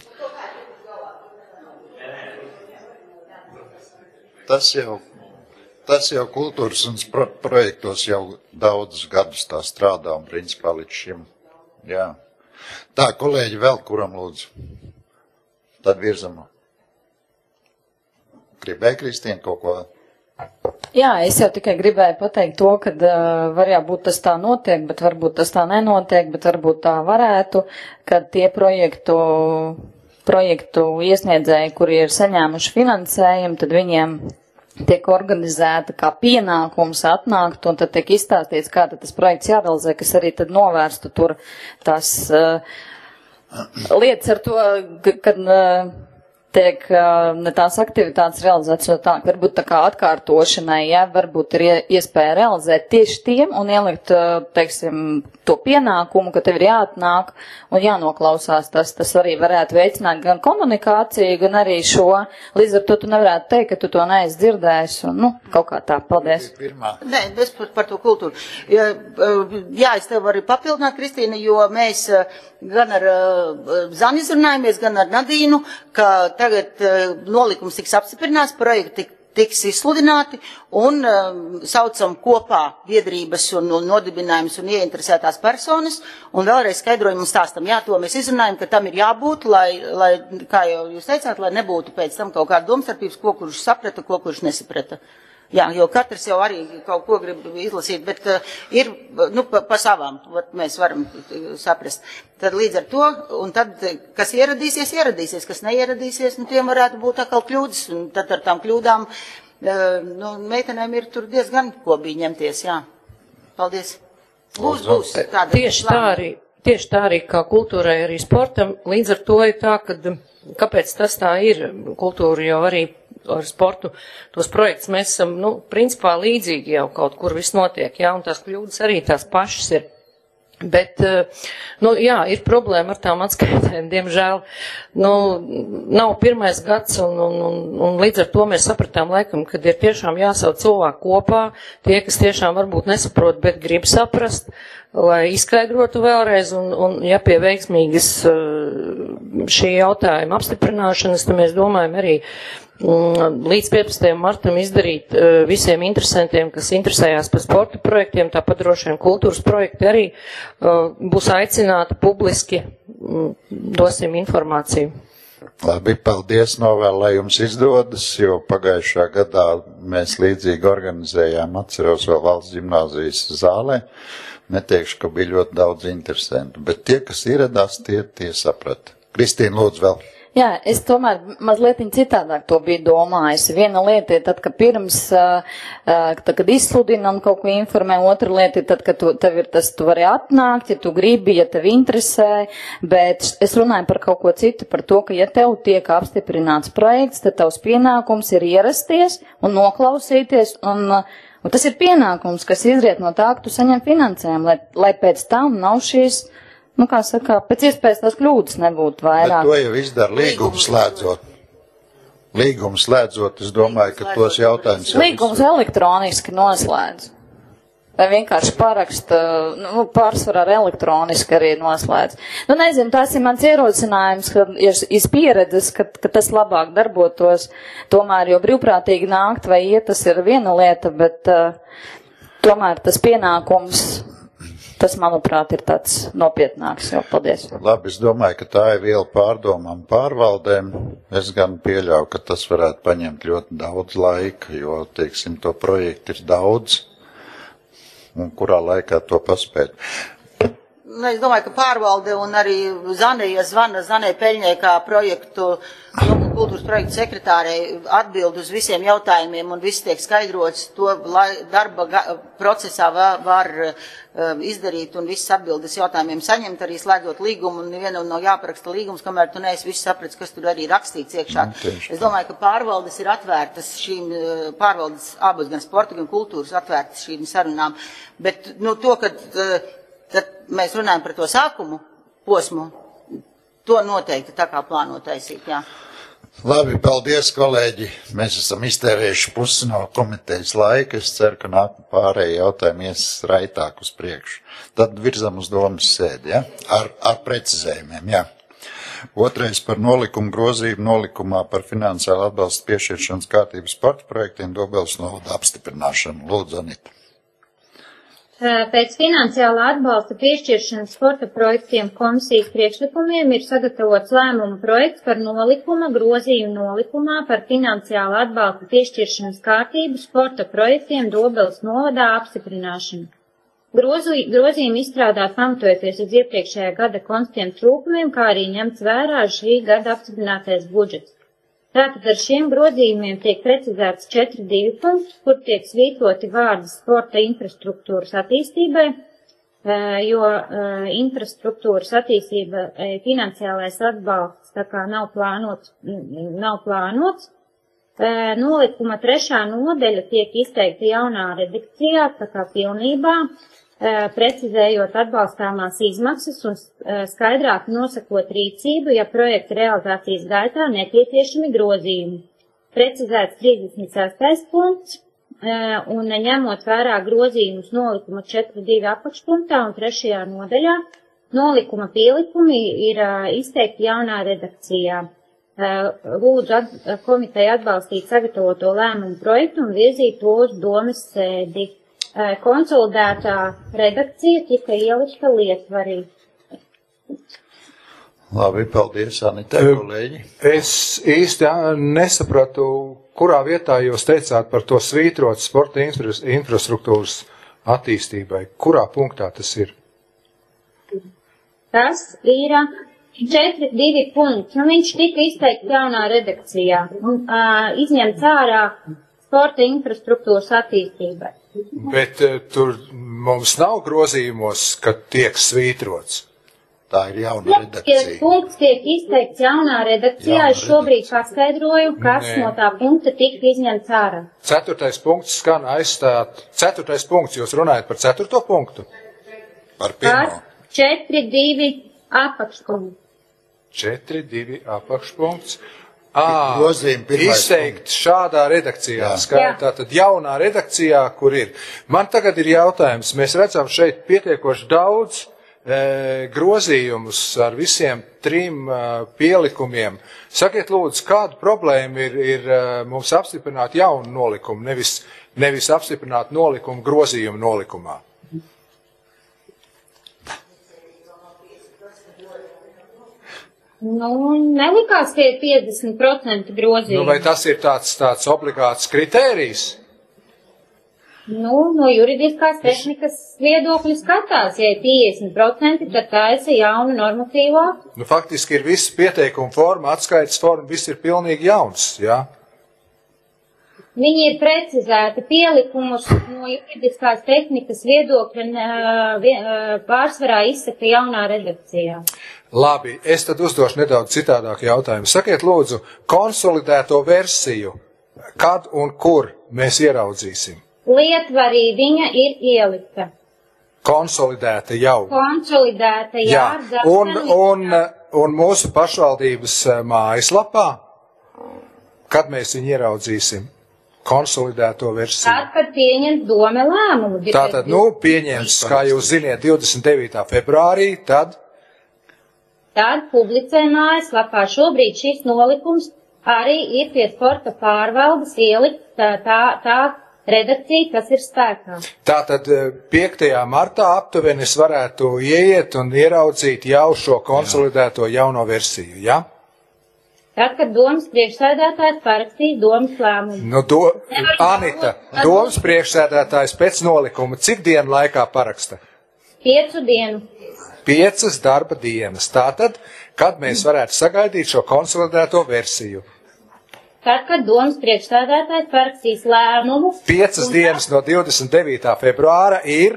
Tas jau, tas jau kultūras un pro projektos jau daudzus gadus tā strādā un principā līdz šim. Jā. Tā, kolēģi, vēl kuram lūdzu? Tad virzam. Gribēja, Kristīna, kaut ko? Jā, es jau tikai gribēju pateikt to, ka uh, var jābūt tas tā notiek, bet varbūt tas tā nenotiek, bet varbūt tā varētu, ka tie projektu, projektu iesniedzēji, kuri ir saņēmuši finansējumu, tad viņiem tiek organizēta kā pienākums atnākt, un tad tiek izstāstīts, kā tad tas projekts jārealizē, kas arī tad novērstu tur tās uh, lietas ar to, kad uh, tiek uh, ne tās aktivitātes realizētas, jo tā, varbūt tā kā atkārtošanai, ja, varbūt ir iespēja realizēt tieši tiem un ielikt, uh, teiksim, to pienākumu, ka tev ir jāatnāk un jānoklausās. Tas, tas arī varētu veicināt gan komunikāciju, gan arī šo. Līdz ar to tu nevarētu teikt, ka tu to neesi dzirdējis. Un, nu, kaut kā tā. Paldies. Pirmā. Nē, es par, par to kultūru. Jā, jā, es tev varu papildināt, Kristīna, jo mēs gan ar Zani izrunājamies, gan ar Nadīnu, ka tagad nolikums tiks apstiprināts, projekti tiks izsludināti un um, saucam kopā biedrības un, un nodibinājumus un ieinteresētās personas un vēlreiz skaidrojam un stāstam. Jā, to mēs izrunājam, ka tam ir jābūt, lai, lai, kā jau jūs teicāt, lai nebūtu pēc tam kaut kāda domstarpības, ko kurš saprata, ko kurš nesaprata. Jā, jo katrs jau arī kaut ko grib izlasīt, bet uh, ir, nu, pa, pa savām, mēs varam saprast. Tad līdz ar to, un tad, kas ieradīsies, ieradīsies, kas neieradīsies, nu, tiem varētu būt atkal kļūdas, un tad ar tām kļūdām, uh, nu, meitenēm ir tur diezgan kopīgi ņemties, jā. Paldies. Būs, būs. Tāda tieši tā arī, tieši tā arī kā kultūrai, arī sportam, līdz ar to ir tā, kad, kāpēc tas tā ir, kultūra jau arī ar sportu, tos projekts mēs esam, nu, principā līdzīgi jau kaut kur viss notiek, jā, un tās kļūdas arī tās pašas ir. Bet, nu, jā, ir problēma ar tām atskaitēm, diemžēl, nu, nav pirmais gads, un, un, un, un līdz ar to mēs sapratām laikam, kad ir tiešām jāsauc cilvēku kopā, tie, kas tiešām varbūt nesaprot, bet grib saprast, lai izskaidrotu vēlreiz, un, un ja pie veiksmīgas šī jautājuma apstiprināšanas, tad mēs domājam arī līdz piecpadsmitajam martam izdarīt uh, visiem interesantiem, kas interesējās par sporta projektiem, tāpat droši vien kultūras projekti arī uh, būs aicināti publiski, um, dosim informāciju. Labi, paldies, novēl, lai jums izdodas, jo pagājušā gadā mēs līdzīgi organizējām, atceros vēl valsts ģimnāzijas zālē. Neteikšu, ka bija ļoti daudz interesantu, bet tie, kas ieradās, tie, tie saprata. Kristīna, lūdzu vēl. Jā, es tomēr mazliet citādāk to biju domājusi. Viena lieta ir tad, ka pirms, tad, kad izsludina un kaut ko informē, otra lieta ir tad, ka tu, tev ir tas, tu vari atnākt, ja tu gribi, ja tev interesē, bet es runāju par kaut ko citu, par to, ka ja tev tiek apstiprināts projekts, tad tavs pienākums ir ierasties un noklausīties, un, un tas ir pienākums, kas izriet no tā, ka tu saņem finansējumu, lai, lai pēc tam nav šīs, nu, kā saka, pēc iespējas tās kļūdas nebūtu vairāk. Bet to jau izdara līgumu slēdzot. Līgumu slēdzot, es domāju, ka tos jautājumus jau Līgums elektroniski noslēdz. Vai vienkārši paraksta, nu, pārsvarā ar elektroniski arī noslēdz. Nu, nezinu, tas ir mans ierosinājums, ka ir iz pieredzes, ka, ka tas labāk darbotos, tomēr, jo brīvprātīgi nākt vai iet, tas ir viena lieta, bet uh, tomēr tas pienākums, tas, manuprāt, ir tāds nopietnāks, jo, paldies. Labi, es domāju, ka tā ir viela pārdomām pārvaldēm. Es gan pieļauju, ka tas varētu paņemt ļoti daudz laika, jo, teiksim, to projektu ir daudz. Un kurā laikā to paspēt? Nu, es domāju, ka pārvalde un arī Zanē, ja zvana Zanē Peļņai kā projektu, nu, kultūras projektu sekretārei atbild uz visiem jautājumiem un viss tiek skaidrots, to lai, darba ga, procesā var, var um, izdarīt un viss atbildes jautājumiem saņemt, arī slēdzot līgumu, un nevienam nav jāparaksta līgums, kamēr tu neesi viss saprats, kas tur arī rakstīts iekšā. Nu, es domāju, ka pārvaldes ir atvērtas šīm, pārvaldes abas gan sporta, gan kultūras atvērtas šīm sarunām, bet, nu, to, ka tad mēs runājam par to sākumu posmu, to noteikti tā kā plāno taisīt, jā. Labi, paldies, kolēģi. Mēs esam iztērējuši pusi no komitejas laika. Es ceru, ka nākamā pārējie jautājumi ies raitāk uz priekšu. Tad virzam uz domas sēdi, ja? Ar, ar precizējumiem, jā. Otrais par nolikumu grozījumu nolikumā par finansiālu atbalstu piešķiršanas kārtības sporta projektiem Dobeles novada apstiprināšanu. Lūdzu, Anita. Pēc finansiālā atbalsta piešķiršanas sporta projektiem komisijas priekšlikumiem ir sagatavots lēmuma projekts par nolikuma grozījumu nolikumā par finansiālu atbalsta piešķiršanas kārtību sporta projektiem Dobeles novadā apstiprināšanu. Grozījumi izstrādāt pamatojoties uz iepriekšējā gada konstatiem trūkumiem, kā arī ņemts vērā šī gada apstiprinātais budžets. Tātad ar šiem grozījumiem tiek precizēts četri divi punkti, kur tiek svītroti vārdi sporta infrastruktūras attīstībai, jo infrastruktūras attīstība finansiālais atbalsts tā kā nav plānots. Nav plānots. Nolikuma trešā nodeļa tiek izteikta jaunā redakcijā, tā kā pilnībā, precizējot atbalstāmās izmaksas un skaidrāk nosakot rīcību, ja projekta realizācijas gaitā nepieciešami grozījumi. Precizēts trīsdesmit sestais punkts un ņemot vērā grozījumus nolikuma četri divi apakšpunktā un trešajā nodaļā, nolikuma pielikumi ir izteikti jaunā redakcijā. Lūdzu at, komiteju atbalstīt sagatavoto lēmumu projektu un virzīt to uz domas sēdi. Konsolidētā redakcija tika ielikta lietvarī. Labi, paldies, Anita, kolēģi. Es īsti nesapratu, kurā vietā jūs teicāt par to svītrot sporta infrastruktūras attīstībai. Kurā punktā tas ir? Tas ir četri divi punkti. Nu, viņš tika izteikts jaunā redakcijā un uh, izņemts ārā sporta infrastruktūras attīstībai. Bet uh, tur mums nav grozījumos, ka tiek svītrots. Tā ir jauna redakcija. Punkts tiek izteikts jaunā redakcijā. Jauna es šobrīd paskaidroju, kas Nē. no tā punkta tika izņemts ārā. Ceturtais punkts skan aizstāt. Ceturtais punkts, jūs runājat par ceturto punktu? Par pirmo. Par četri divi apakšpunkts. četri divi apakšpunkts. Ā, izteikt šādā redakcijā, skaidrs, tātad jaunā redakcijā, kur ir. Man tagad ir jautājums, mēs redzam šeit pietiekoši daudz e, grozījumus ar visiem trim e, pielikumiem. Sakiet lūdzu, kāda problēma ir, ir e, mums apstiprināt jaunu nolikumu, nevis, nevis apstiprināt nolikumu grozījumu nolikumā? Nu, nelikās tie piecdesmit procenti grozījumi. Nu, vai tas ir tāds, tāds obligāts kritērijs? Nu, no juridiskās tehnikas viedokļa skatās, ja ir piecdesmit procenti, tad tā ir jauna normatīvā. Nu, faktiski ir viss pieteikuma forma, atskaites forma, viss ir pilnīgi jauns, jā? Viņi ir precizēti pielikumus no juridiskās tehnikas viedokļa pārsvarā izsaka jaunā redakcijā. Labi, es tad uzdošu nedaudz citādāku jautājumu. Sakiet lūdzu, konsolidēto versiju, kad un kur mēs ieraudzīsim? Lietvarī viņa ir ielikta. Konsolidēta jau. Konsolidēta, jā. jā. Un, un, un mūsu pašvaldības mājaslapā, kad mēs viņu ieraudzīsim? Konsolidēto versiju. Tad, kad pieņems dome lēmumu. Tātad, nu, pieņems, kā jūs ziniet, divdesmit devītā februārī, tad? Tad publicē mājaslapā. Šobrīd šis nolikums arī ir pie sporta pārvaldes ielikt tā, tā, tā redakcija, kas ir spēkā. Tātad piektajā martā aptuveni es varētu ieiet un ieraudzīt jau šo konsolidēto jauno versiju, ja? Tad, kad domas priekšsēdētājs parakstīs domas lēmumu. Nu, do, Anita, domas priekšsēdētājs pēc nolikuma, cik dienu laikā paraksta? Piecu dienu. Piecas darba dienas. Tātad, kad mēs varētu sagaidīt šo konsolidēto versiju? Tad, kad domas priekšsēdētājs parakstīs lēmumu. Piecas dienas no divdesmit devītā februāra ir?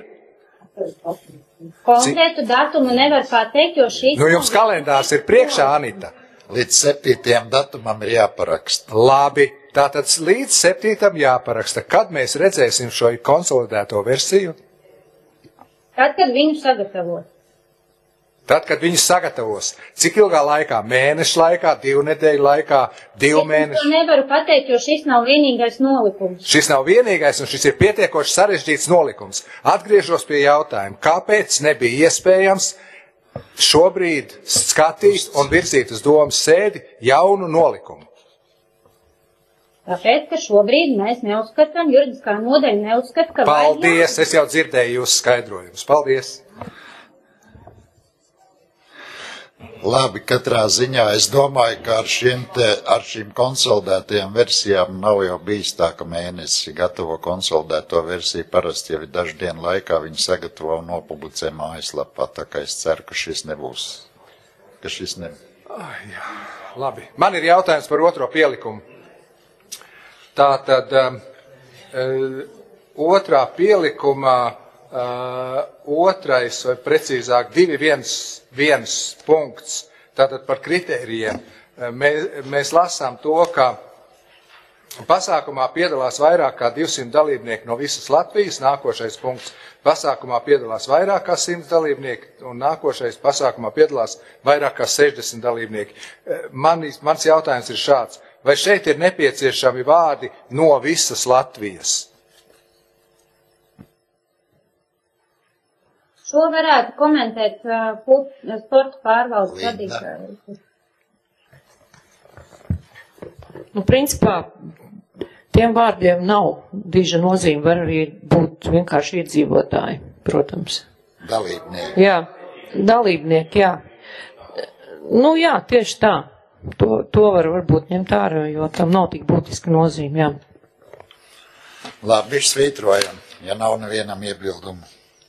Konkrētu datumu nevar pateikt, jo šīs... Nu, jums kalendārs ir priekšā, Anita. Līdz septītajam datumam ir jāparaksta. Labi, tātad līdz septītam jāparaksta. Kad mēs redzēsim šo konsolidēto versiju? Tad, kad viņu sagatavos. Tad, kad viņu sagatavos. Cik ilgā laikā? Mēnešu laikā, divu nedēļu laikā, divu mēnešu? Es to nevaru pateikt, jo šis nav vienīgais nolikums. Šis nav vienīgais, un šis ir pietiekoši sarežģīts nolikums. Atgriežos pie jautājuma, kāpēc nebija iespējams šobrīd skatīt un virzīt uz domas sēdi jaunu nolikumu? Tāpēc, ka šobrīd mēs neuzskatām, juridiskā nodaļa neuzskata, ka... Paldies, es jau dzirdēju jūsu skaidrojumus. Paldies. Labi, katrā ziņā es domāju, ka ar, šiem te, ar šīm konsolidētajām versijām nav jau bijis tā, ka mēnesi gatavo konsolidēto versiju. Parasti jau ir dažu dienu laikā viņi sagatavo un nopublicē mājaslapā, tā kā es ceru, ka šis nebūs. Ka šis ne... Ai, jā. Labi, man ir jautājums par otro pielikumu. Tātad um, otrā pielikumā uh, otrais, vai precīzāk, divi viens, viens punkts, tātad par kritērijiem. Mēs, mēs lasām to, ka pasākumā piedalās vairāk kā divsimt dalībnieki no visas Latvijas, nākošais punkts pasākumā piedalās vairāk kā simts dalībnieki, un nākošais pasākumā piedalās vairāk kā sešdesmit dalībnieki. Manis, mans jautājums ir šāds. Vai šeit ir nepieciešami vārdi no visas Latvijas? Šo varētu komentēt uh, sporta pārvaldes vadītājs. Nu, principā, tiem vārdiem nav diža nozīme, var arī būt vienkārši iedzīvotāji, protams. Dalībnieki. Jā, dalībnieki, jā. Nu, jā, tieši tā. To, to var varbūt ņemt ārā, jo tam nav tik būtiska nozīme, jā. Labi, svītrojam, ja nav nevienam iebildumu.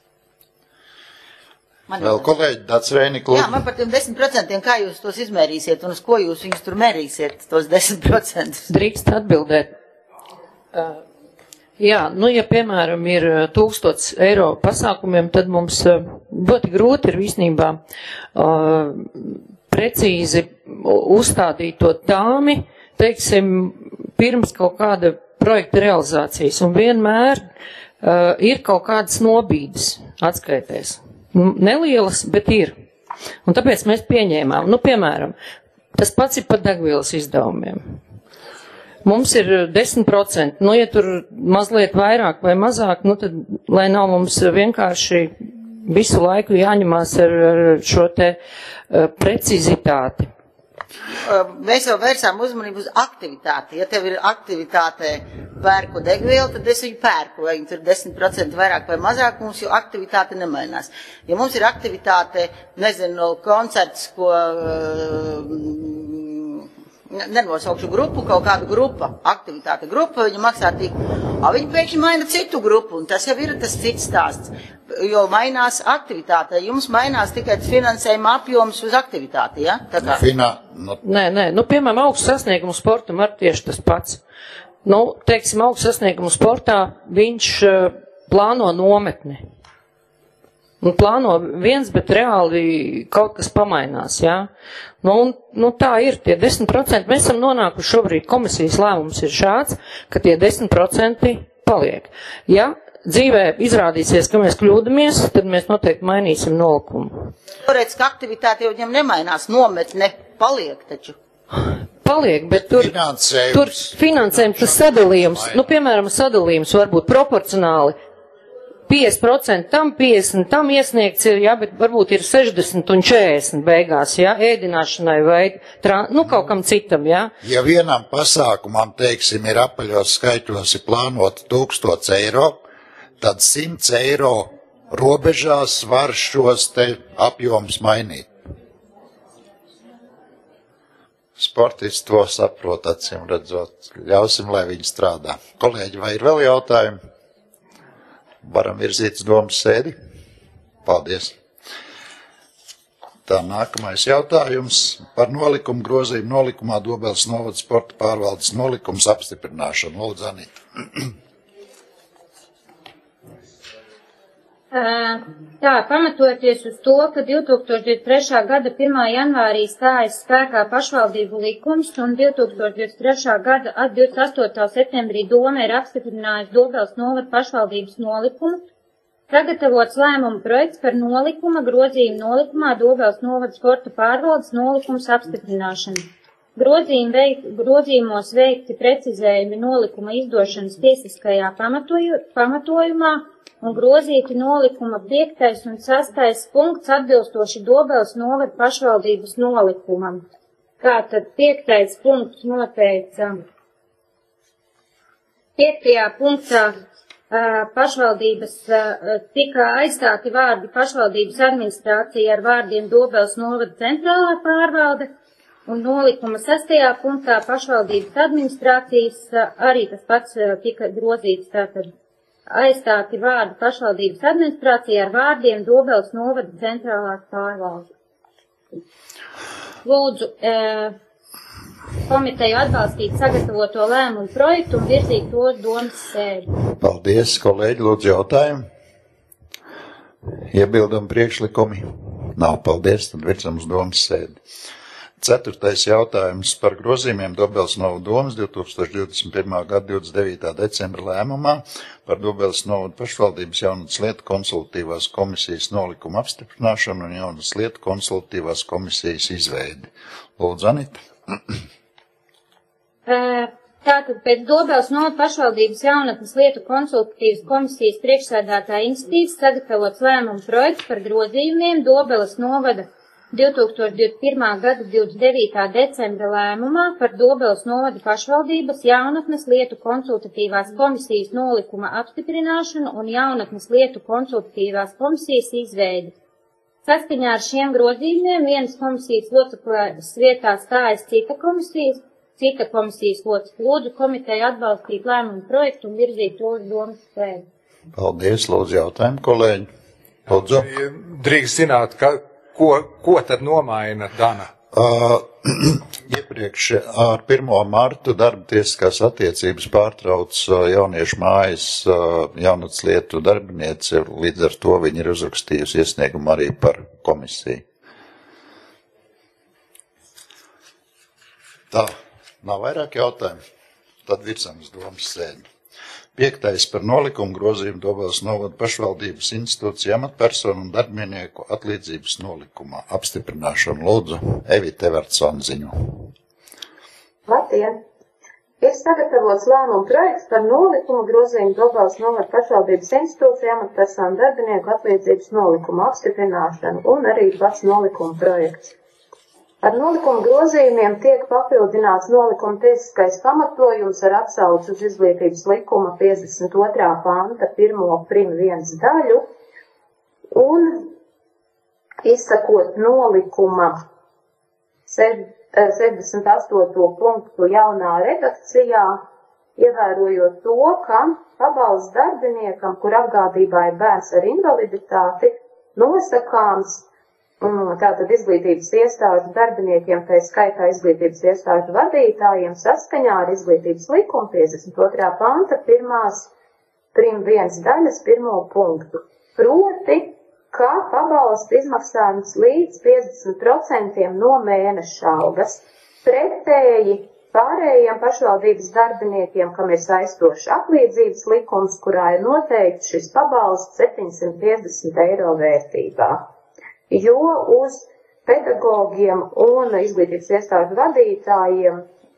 Man Vēl kolēģi, tāds Reini Klub. Jā, man par tiem desmit procentiem, kā jūs tos izmērīsiet un uz ko jūs viņus tur mērīsiet, tos desmit procentus? Drīkst atbildēt. Uh, jā, nu, ja, piemēram, ir tūkstots eiro pasākumiem, tad mums uh, ļoti grūti ir visnībā uh, precīzi uzstādīt to tāmi, teiksim, pirms kaut kāda projekta realizācijas, un vienmēr uh, ir kaut kādas nobīdes atskaitēs. Nelielas, bet ir. Un tāpēc mēs pieņēmām, nu, piemēram, tas pats ir par degvielas izdevumiem. Mums ir desmit procenti, nu, ja tur mazliet vairāk vai mazāk, nu, tad, lai nav mums vienkārši visu laiku jāņemās ar, ar šo te uh, precizitāti. Mēs jau vērsām uzmanību uz aktivitāti. Ja tev ir aktivitāte pērku degvielu, tad es viņu pērku, vai viņi tur desmit procenti vairāk vai mazāk, mums jau aktivitāte nemainās. Ja mums ir aktivitāte, nezinu, koncerts, ko nenosaukšu grupu, kaut kādu grupa, aktivitāte grupa, viņa maksā tik, a viņi pēkšņi maina citu grupu, un tas jau ir tas cits stāsts. Jo mainās aktivitāte. Jums mainās tikai finansējuma apjoms uz aktivitāti, ja? Tā kā... Fina, nu... Nē, nē, nu, piemēram, augstu sasniegumu sportam ar tieši tas pats. Nu, teiksim, augstu sasniegumu sportā viņš uh, plāno nometni. Un plāno viens, bet reāli kaut kas pamainās, jā. Nu, un, nu, tā ir, tie desmit procenti, mēs esam nonākuši šobrīd, komisijas lēmums ir šāds, ka tie desmit procenti paliek. Ja dzīvē izrādīsies, ka mēs kļūdamies, tad mēs noteikti mainīsim nolikumu. Teorētiski aktivitāte jau viņam nemainās, nometne paliek taču. paliek, bet tur, Finansējums. tur finansējums, tas sadalījums, nu, piemēram, sadalījums var būt proporcionāli. piecdesmit procenti tam, piecdesmit tam iesniegts ir, jā, bet varbūt ir sešdesmit un četrdesmit beigās, jā, ēdināšanai vai, trā, nu, kaut kam citam, jā. Ja vienam pasākumam, teiksim, ir apaļos skaitļos ir plānota tūkstots eiro, tad simts eiro robežās var šos te apjomus mainīt. Sportisti to saprot, acīm redzot. Ļausim, lai viņi strādā. Kolēģi, vai ir vēl jautājumi? Varam virzīt uz domas sēdi. Paldies. Tā nākamais jautājums par nolikumu grozījumu nolikumā Dobeles novada sporta pārvaldes nolikums apstiprināšanu. Lūdzu, Anita. Tā, pamatoties uz to, ka divtūkstoš divdesmit trešā gada pirmā janvārī stājas spēkā pašvaldību likums un divtūkstoš divdesmit trešā gada divdesmit astotajā septembrī Dome ir apstiprinājusi Dobeles novada pašvaldības nolikumu, sagatavots lēmuma projekts par nolikuma grozījumu nolikumā Dobeles novada sporta pārvaldes nolikums apstiprināšanu. Grozījumi veik, grozījumos veikti precizējumi nolikuma izdošanas tiesiskajā pamatoju, pamatojumā un grozīti nolikuma piektais un sastais punkts atbilstoši Dobeles novada pašvaldības nolikumam. Tātad piektais punkts noteica piektajā punktā pašvaldības tika aizstāti vārdi pašvaldības administrācija ar vārdiem Dobeles novada centrālā pārvalde, un nolikuma sastajā punktā pašvaldības administrācijas arī tas pats tika grozīts, tātad aizstāti vārdi pašvaldības administrācija ar vārdiem Dobeles novada centrālā pārvalde. Lūdzu, komiteju atbalstīt sagatavoto lēmumu projektu un virzīt to uz domas sēdi. Paldies, kolēģi, lūdzu jautājumu. Iebildumi priekšlikumi? Nav, paldies, tad virzam uz domas sēdi. Ceturtais jautājums par grozījumiem Dobeles novada domas divtūkstoš divdesmit pirmā gada divdesmit devītā decembra lēmumā par Dobeles novada pašvaldības jaunatnes lietu konsultatīvās komisijas nolikumu apstiprināšanu un jaunatnes lietu konsultatīvās komisijas izveidi. Lūdzu, Anita. Tātad pēc Dobeles novada pašvaldības jaunatnes lietu konsultatīvas komisijas priekšsēdētāja institīvas sagatavots lēmumu projekts par grozījumiem Dobeles novada divtūkstoš divdesmit pirmā gada divdesmit devītā decembra lēmumā par Dobeles novada pašvaldības jaunatnes lietu konsultatīvās komisijas nolikuma apstiprināšanu un jaunatnes lietu konsultatīvās komisijas izveidi. Saskaņā ar šiem grozījumiem vienas komisijas locekles vietā stājas cita komisijas, cita komisijas locekle. Lūdzu komiteju atbalstīt lēmumu projektu un virzīt to uz domas sēdi. Paldies, lūdzu jautājumu, kolēģi. Lūdzu. Drīkst zināt, ka Ko, ko tad nomaina Dana? Uh, iepriekš ar pirmo martu darba tiesiskās attiecības pārtrauc uh, jauniešu mājas uh, jaunatnes lietu darbinieci, līdz ar to viņi ir uzrakstījusi iesniegumu arī par komisiju. Tā, nav vairāk jautājumu. Tad virsam uz domas sēdi. Piektais par nolikumu grozījumu Dobeles novada pašvaldības institūciju amatpersonu un darbinieku atlīdzības nolikumā apstiprināšanu. Lūdzu, Evita Evertsona ziņo. Labdien! Ir sagatavots lēmumu projekts par nolikumu grozījumu Dobeles novada pašvaldības institūciju amatpersonu darbinieku atlīdzības nolikumu apstiprināšanu un arī pats nolikuma projekts. Ar nolikumu grozījumiem tiek papildināts nolikuma tiesiskais pamatojums ar atsauci uz izglītības likuma piecdesmit otrā panta pirmo prim viens daļu un izsakot nolikuma sešdesmit astoto punktu jaunā redakcijā, ievērojot to, ka pabalsts darbiniekam, kur apgādībā ir bērns ar invaliditāti, nosakāms tātad izglītības iestāžu darbiniekiem, tā skaitā izglītības iestāžu vadītājiem saskaņā ar izglītības likumu piecdesmit otrā panta pirmās prim viens daļas pirmo punktu. Proti, ka pabalsts izmaksājums līdz piecdesmit procentiem no mēneša algas pretēji pārējiem pašvaldības darbiniekiem, kam ir saistošs atlīdzības likums, kurā ir noteikts šis pabalsts septiņsimt piecdesmit eiro vērtībā. Jo uz pedagogiem un izglītības iestāžu vadītājiem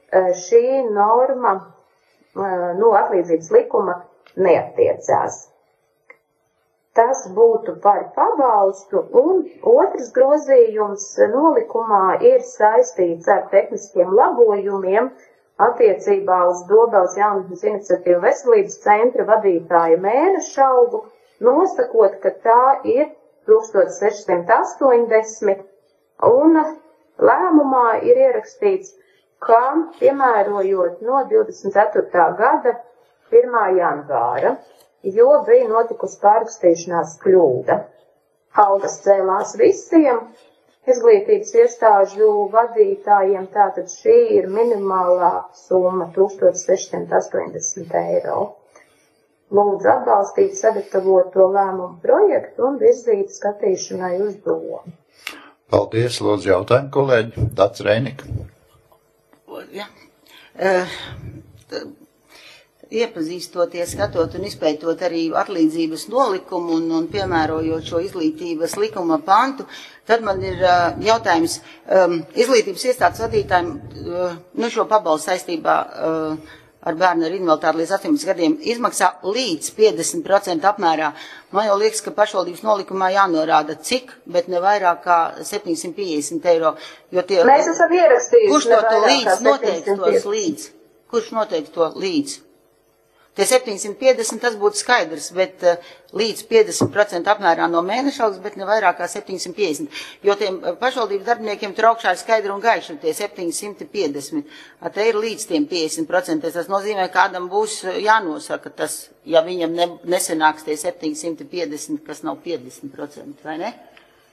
šī norma no atlīdzības likuma neattiecās. Tas būtu par pabalstu, un otrs grozījums nolikumā ir saistīts ar tehniskiem labojumiem attiecībā uz Dobels jaunatnes iniciatīvu veselības centra vadītāja mēneša algu, nosakot, ka tā ir tūkstoš sešsimt astoņdesmit, un lēmumā ir ierakstīts, ka piemērojot no divdesmit ceturtā gada pirmā janvāra, jo bija notikusi pārrakstīšanās kļūda. Algas cēlās visiem izglītības iestāžu vadītājiem, tātad šī ir minimālā summa tūkstoš sešsimt astoņdesmit eiro. Lūdzu atbalstīt sagatavoto lēmumu projektu un virzīt skatīšanai uz domu. Paldies, lūdzu jautājumu, kolēģi. Dats Reinika. Ja. Uh, Iepazīstoties, skatot un izpētot arī atlīdzības nolikumu un, un piemērojot šo izglītības likuma pantu, tad man ir uh, jautājums um, izglītības iestādes vadītājiem, uh, nu šo pabalstu saistībā uh, ar bērnu ar invaliditāti līdz astoņpadsmit gadiem izmaksā līdz piecdesmit procenti apmērā. Man jau liekas, ka pašvaldības nolikumā jānorāda cik, bet ne vairāk kā septiņsimt piecdesmit eiro. Jo tie, Mēs esam ierakstījuši. Kurš to, to līdz noteiks tos līdz? Kurš noteiks to līdz? Tie septiņsimt piecdesmit tas būtu skaidrs, bet uh, līdz piecdesmit procenti apmērā no mēneša algas, bet ne vairāk kā septiņsimt piecdesmit. Jo tiem pašvaldības darbiniekiem tur augšā ir skaidri un gaiši, tie septiņsimt piecdesmit. A, te ir līdz tiem piecdesmit procenti. Tas nozīmē, ka kādam būs jānosaka tas, ja viņam ne, nesenāks tie septiņsimt piecdesmit, kas nav piecdesmit procenti, vai ne?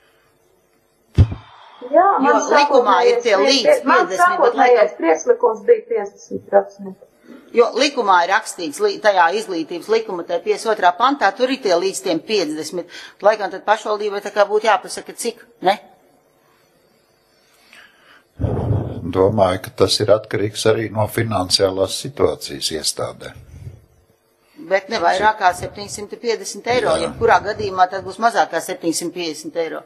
Jā, man jo likumā ir tie līdz piecdesmit. Man sākotnējais priekšlikums bija piecdesmit procenti. Jo likumā ir rakstīts, tajā izglītības likuma, tajā piecdesmit otrā pantā, tur ir tie līdz tiem piecdesmit. Laikam tad pašvaldībai tā kā būtu jāpasaka, cik, ne? Domāju, ka tas ir atkarīgs arī no finansiālās situācijas iestādē. Bet ne vairāk kā septiņsimt piecdesmit eiro, ja kurā gadījumā tas būs mazāk kā septiņsimt piecdesmit eiro.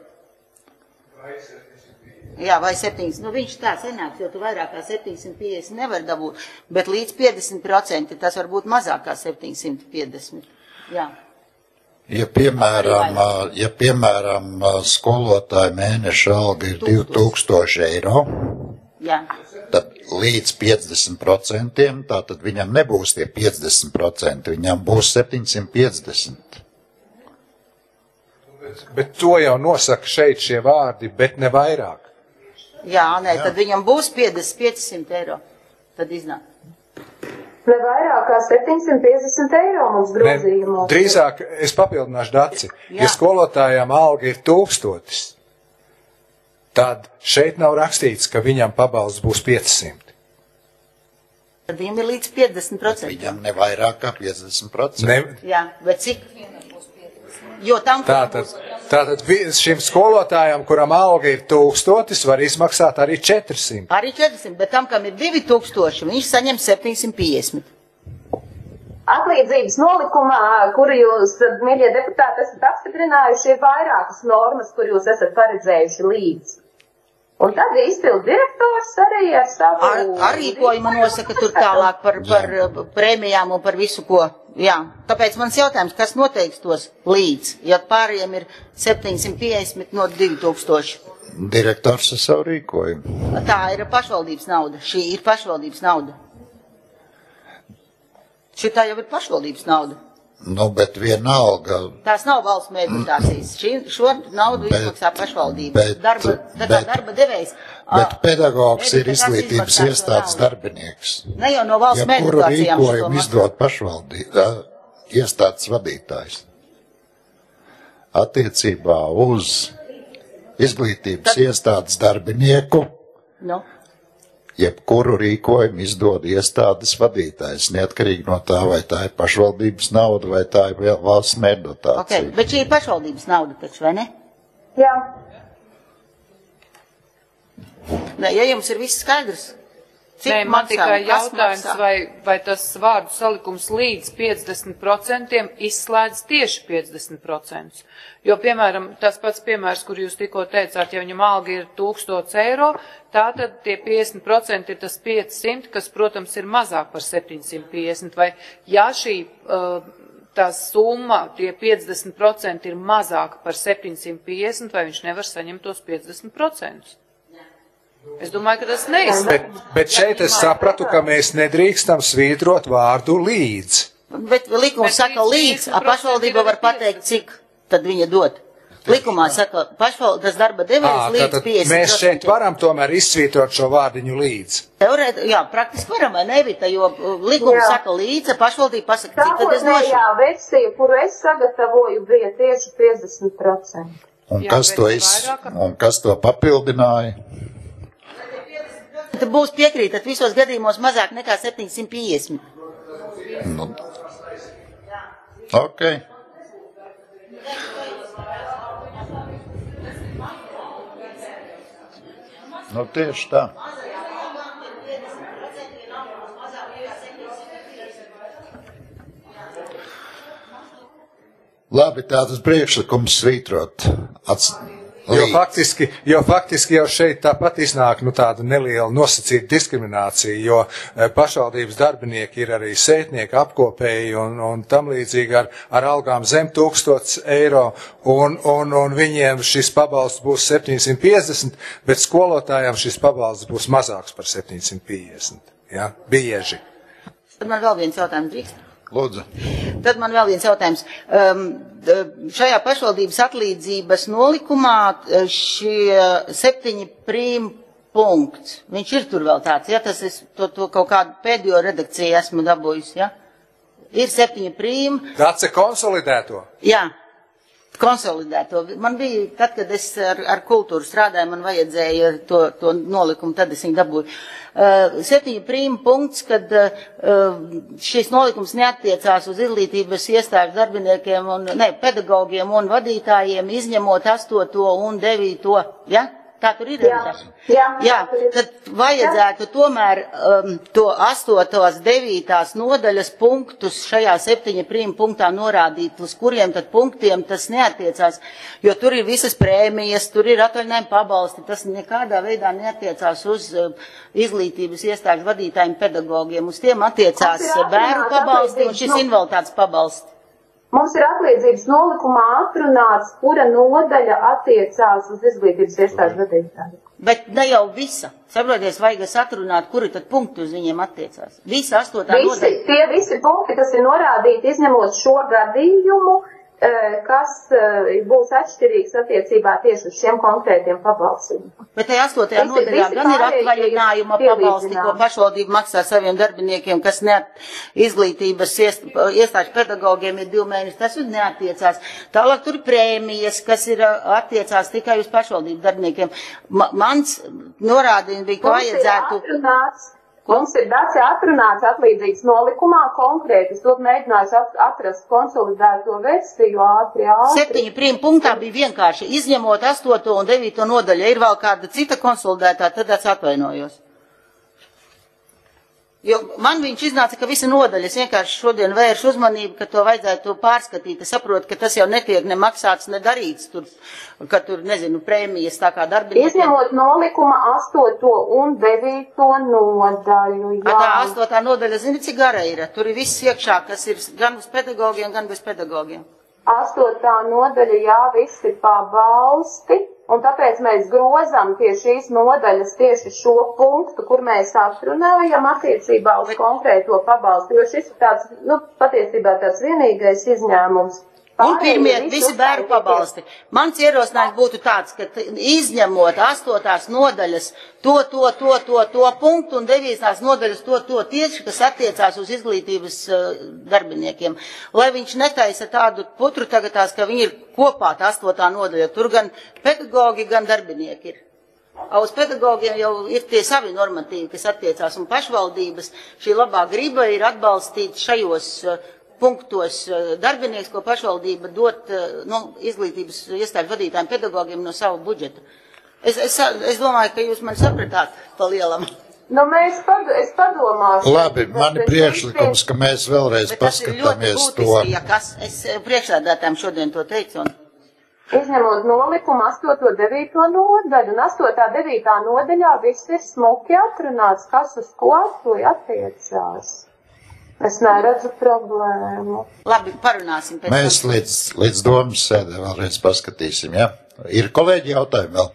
Jā, vai septiņdesmit, nu viņš tā senāks, jo tu vairāk kā septiņsimt piecdesmit nevar dabūt, bet līdz piecdesmit procenti tas var būt mazāk kā septiņsimt piecdesmit. Jā. Ja piemēram, ja piemēram skolotāja mēneša alga ir divi tūkstoši eiro, jā. Tad līdz piecdesmit procentiem, tātad viņam nebūs tie piecdesmit procenti, viņam būs septiņsimt piecdesmit. Bet, bet to jau nosaka šeit šie vārdi, bet ne vairāk. Jā, nē, tad viņam būs piecdesmit piecsimt eiro. Tad iznāk. Ne vairāk kā septiņsimt piecdesmit eiro mums grozījumos. Drīzāk es papildināšu Daci. Ja skolotājām alga ir tūkstotis, tad šeit nav rakstīts, ka viņam pabalsts būs piecsimt. Tad viņam ir līdz piecdesmit procenti. Viņam ne vairāk kā piecdesmit procenti. Ne... Jā, bet cik? Jo tam, tātad, tātad šim skolotājam, kuram alga ir tūkstotis, var izmaksāt arī četrsimt. Arī četrsimt, bet tam, kam ir divi tūkstoši, viņš saņem septiņsimt piecdesmit. Atlīdzības nolikumā, kuru jūs, mīļie deputāti, esat apstiprinājuši, ir vairākas normas, kur jūs esat paredzējuši līdz. Un tad izpildu direktors arī ar savu... Ar, ar rīkojumu nosaka tur tālāk par, par prēmijām un par visu, ko... Jā, tāpēc mans jautājums, kas noteiks tos līdz, ja pārējiem ir septiņsimt piecdesmit no divi tūkstoši? Direktors ar savu rīkojumu. Tā ir pašvaldības nauda. Šī ir pašvaldības nauda. Šitā jau ir pašvaldības nauda. Nu, bet vienalga. Tās nav valsts mēģinācijas. Šo naudu bet, izmaksā pašvaldība. Bet, darba, tā kā bet, darba devējs. Bet pedagogs ir izglītības iestādes darbinieks. Ne jau no valsts ja mēģinācijām. Kuru rīkojumu izdod pašvaldība, iestādes vadītājs. Attiecībā uz izglītības Tad, iestādes darbinieku. No. Jebkuru rīkojumu izdod iestādes vadītājs, neatkarīgi no tā, vai tā ir pašvaldības nauda, vai tā ir vēl valsts mērdotācija. Okay, bet šī ir pašvaldības nauda taču, vai ne? Jā. Ne, ja jums ir viss skaidrs, Cik Nē, man maksā? tikai Kas jautājums, maksā? vai, vai tas vārdu salikums līdz piecdesmit procentiem izslēdz tieši piecdesmit procentus. Jo, piemēram, tas pats piemērs, kur jūs tikko teicāt, ja viņam alga ir tūkstots eiro, tātad tie piecdesmit procenti ir tas piecsimt, kas, protams, ir mazāk par septiņsimt piecdesmit. Vai, ja šī uh, tā summa, tie piecdesmit procenti ir mazāka par septiņsimt piecdesmit, vai viņš nevar saņemt tos piecdesmit procentus? Es domāju, ka tas neizsaka. Bet, bet šeit es sapratu, ka mēs nedrīkstam svītrot vārdu līdz. Bet likums saka līdz, a pašvaldība var pateikt, cik tad viņa dod. Likumā saka, pašvaldības darba devējs līdz piecdesmit procentiem. Mēs šeit varam tomēr izsvītrot šo vārdiņu līdz. Teorēt, jā, praktiski varam, vai nevita, jo likums saka līdz, a pašvaldība pasaka, cik tad es došu. Sākotnējā versija, kuru es sagatavoju, bija tieši piecdesmit procenti. Un kas to, iz, un kas to papildināja? Tad būs piekrītat visos gadījumos mazāk nekā septiņsimt piecdesmit. Nu, ok. Nu, tieši tā. Labi, tātad priekšlikums svītrot. Ats... Jo faktiski, jo faktiski jau šeit tāpat iznāk nu, tāda neliela nosacīta diskriminācija, jo pašvaldības darbinieki ir arī sētnieki, apkopēji un, un tam līdzīgi ar, ar algām zem tūkstots eiro, un, un, un viņiem šis pabalsts būs septiņsimt piecdesmit, bet skolotājiem šis pabalsts būs mazāks par septiņsimt piecdesmit. Ja? Bieži. Tad man vēl viens jautājums drīkst. Lūdzu. Tad man vēl viens jautājums. Um, šajā pašvaldības atlīdzības nolikumā šie septiņi prīm punkts, viņš ir tur vēl tāds, ja tas es to, to kaut kādu pēdējo redakciju esmu dabūjusi, ja? Ir septiņi prīm. Tāds ir konsolidēto? Jā. Konsolidēto. Man bija, tad, kad es ar, ar kultūru strādāju, man vajadzēja to, to nolikumu, tad es viņu dabūju. Uh, septiņi prīma punkts, kad uh, šis nolikums neattiecās uz izglītības iestāžu darbiniekiem un, ne, pedagogiem un vadītājiem, izņemot astoto un devīto, ja? Tā tur ir. Jā, jā, jā, tad vajadzētu tomēr um, to astotos, devītās nodaļas punktus šajā septiņa prīma punktā norādīt, uz kuriem tad punktiem tas neatiecās, jo tur ir visas prēmijas, tur ir atvaļinājumi pabalsti, tas nekādā veidā neatiecās uz uh, izglītības iestāžu vadītājiem, pedagogiem, uz tiem attiecās bērnu pabalsti un šis invaliditātes pabalsti. Mums ir atlīdzības nolikumā atrunāts, kura nodaļa attiecās uz izglītības iestāžu vadītāju. Bet ne jau visa. Saproties, vajag atrunāt, kuri tad punkti uz viņiem attiecās. Visa astotā visi, nodaļa. Tie visi punkti, kas ir norādīti, izņemot šo gadījumu, kas būs atšķirīgs attiecībā tieši uz šiem konkrētiem pabalstiem. Bet tajā astotajā nodaļā gan ir atvaļinājuma pabalsti, ko pašvaldība maksā saviem darbiniekiem, kas neat izglītības iest, iestāžu pedagogiem ir divi mēneši, tas ir neattiecās. Tālāk tur ir prēmijas, kas ir attiecās tikai uz pašvaldību darbiniekiem. Ma, mans norādījums bija, ka vajadzētu... Mums ir dats atrunāts atlīdzības nolikumā konkrēti, es to mēģināšu atrast konsolidēto versiju ātri, ātri. Septiņi prīma punktā bija vienkārši, izņemot astoto un devīto nodaļu. Ir vēl kāda cita konsolidētā, tad es atvainojos. Jo man viņš iznāca, ka visa nodaļa, es vienkārši šodien vēršu uzmanību, ka to vajadzētu pārskatīt. Es saprotu, ka tas jau netiek ne maksāts, ne darīts, tur, ka tur, nezinu, prēmijas tā kā darbinieki. Izņemot nolikuma astoto un devīto nodaļu, jā. Tā astotā nodaļa, zini, cik gara ir? Tur ir viss iekšā, kas ir gan uz pedagogiem, gan bez pedagogiem. Astotā nodaļa, jā, viss ir pabalsti. Un tāpēc mēs grozam pie šīs nodaļas tieši šo punktu, kur mēs atrunājam attiecībā uz konkrēto pabalstu, jo šis ir tāds, nu, patiesībā tāds vienīgais izņēmums. Un pirmie visi bērnu pabalsti. Mans ierosinājums būtu tāds, ka izņemot astotās nodaļas to, to, to, to, to punktu un devītās nodaļas to, to tieši, kas attiecās uz izglītības uh, darbiniekiem. Lai viņš netaisa tādu putru tagatās, ka viņi ir kopā tā astotā nodaļa. Tur gan pedagogi, gan darbinieki ir. Uz pedagogiem jau ir tie savi normatīvi, kas attiecās, un pašvaldības šī labā griba ir atbalstīt šajos uh, punktos darbinieks, ko pašvaldība dot nu, izglītības iestāžu vadītājiem, pedagogiem no savu budžetu. Es, es, es domāju, ka jūs mani sapratāt pa lielam. Nu, mēs pad, es padomāšu. Labi, man ir priekšlikums, ka mēs vēlreiz paskatāmies to. Ja kas, es priekšsēdētājiem šodien to teicu. Un... Izņemot nolikumu astoto devīto nodaļu, un astotā devītā nodaļā viss ir smuki atrunāts, kas uz ko attiecās. Es neredzu problēmu. Labi, parunāsim pēc Mēs līdz, līdz domas sēdē vēlreiz paskatīsim, ja? Ir kolēģi jautājumi vēl?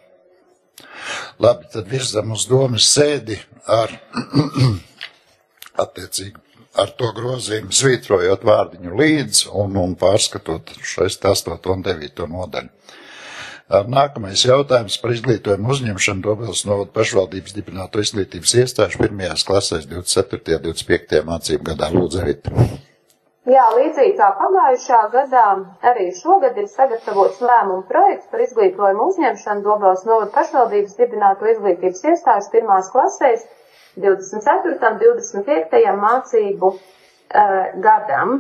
Labi, tad virzam uz domas sēdi ar, attiecīgi, ar to grozījumu svītrojot vārdiņu līdz un, un pārskatot šais astoto un devīto nodaļu. Nākamais jautājums par izglītojumu uzņemšanu Dobeles novada pašvaldības dibināto izglītības iestāžu pirmajās klasēs divdesmit ceturtajā un divdesmit piektajā mācību gadā. Lūdzu, Evita. Jā, līdzīgi kā pagājušā gadā, arī šogad ir sagatavots lēmumu projekts par izglītojumu uzņemšanu Dobeles novada pašvaldības dibināto izglītības iestāžu pirmās klasēs divdesmit ceturtajam un divdesmit piektajam mācību uh, gadam.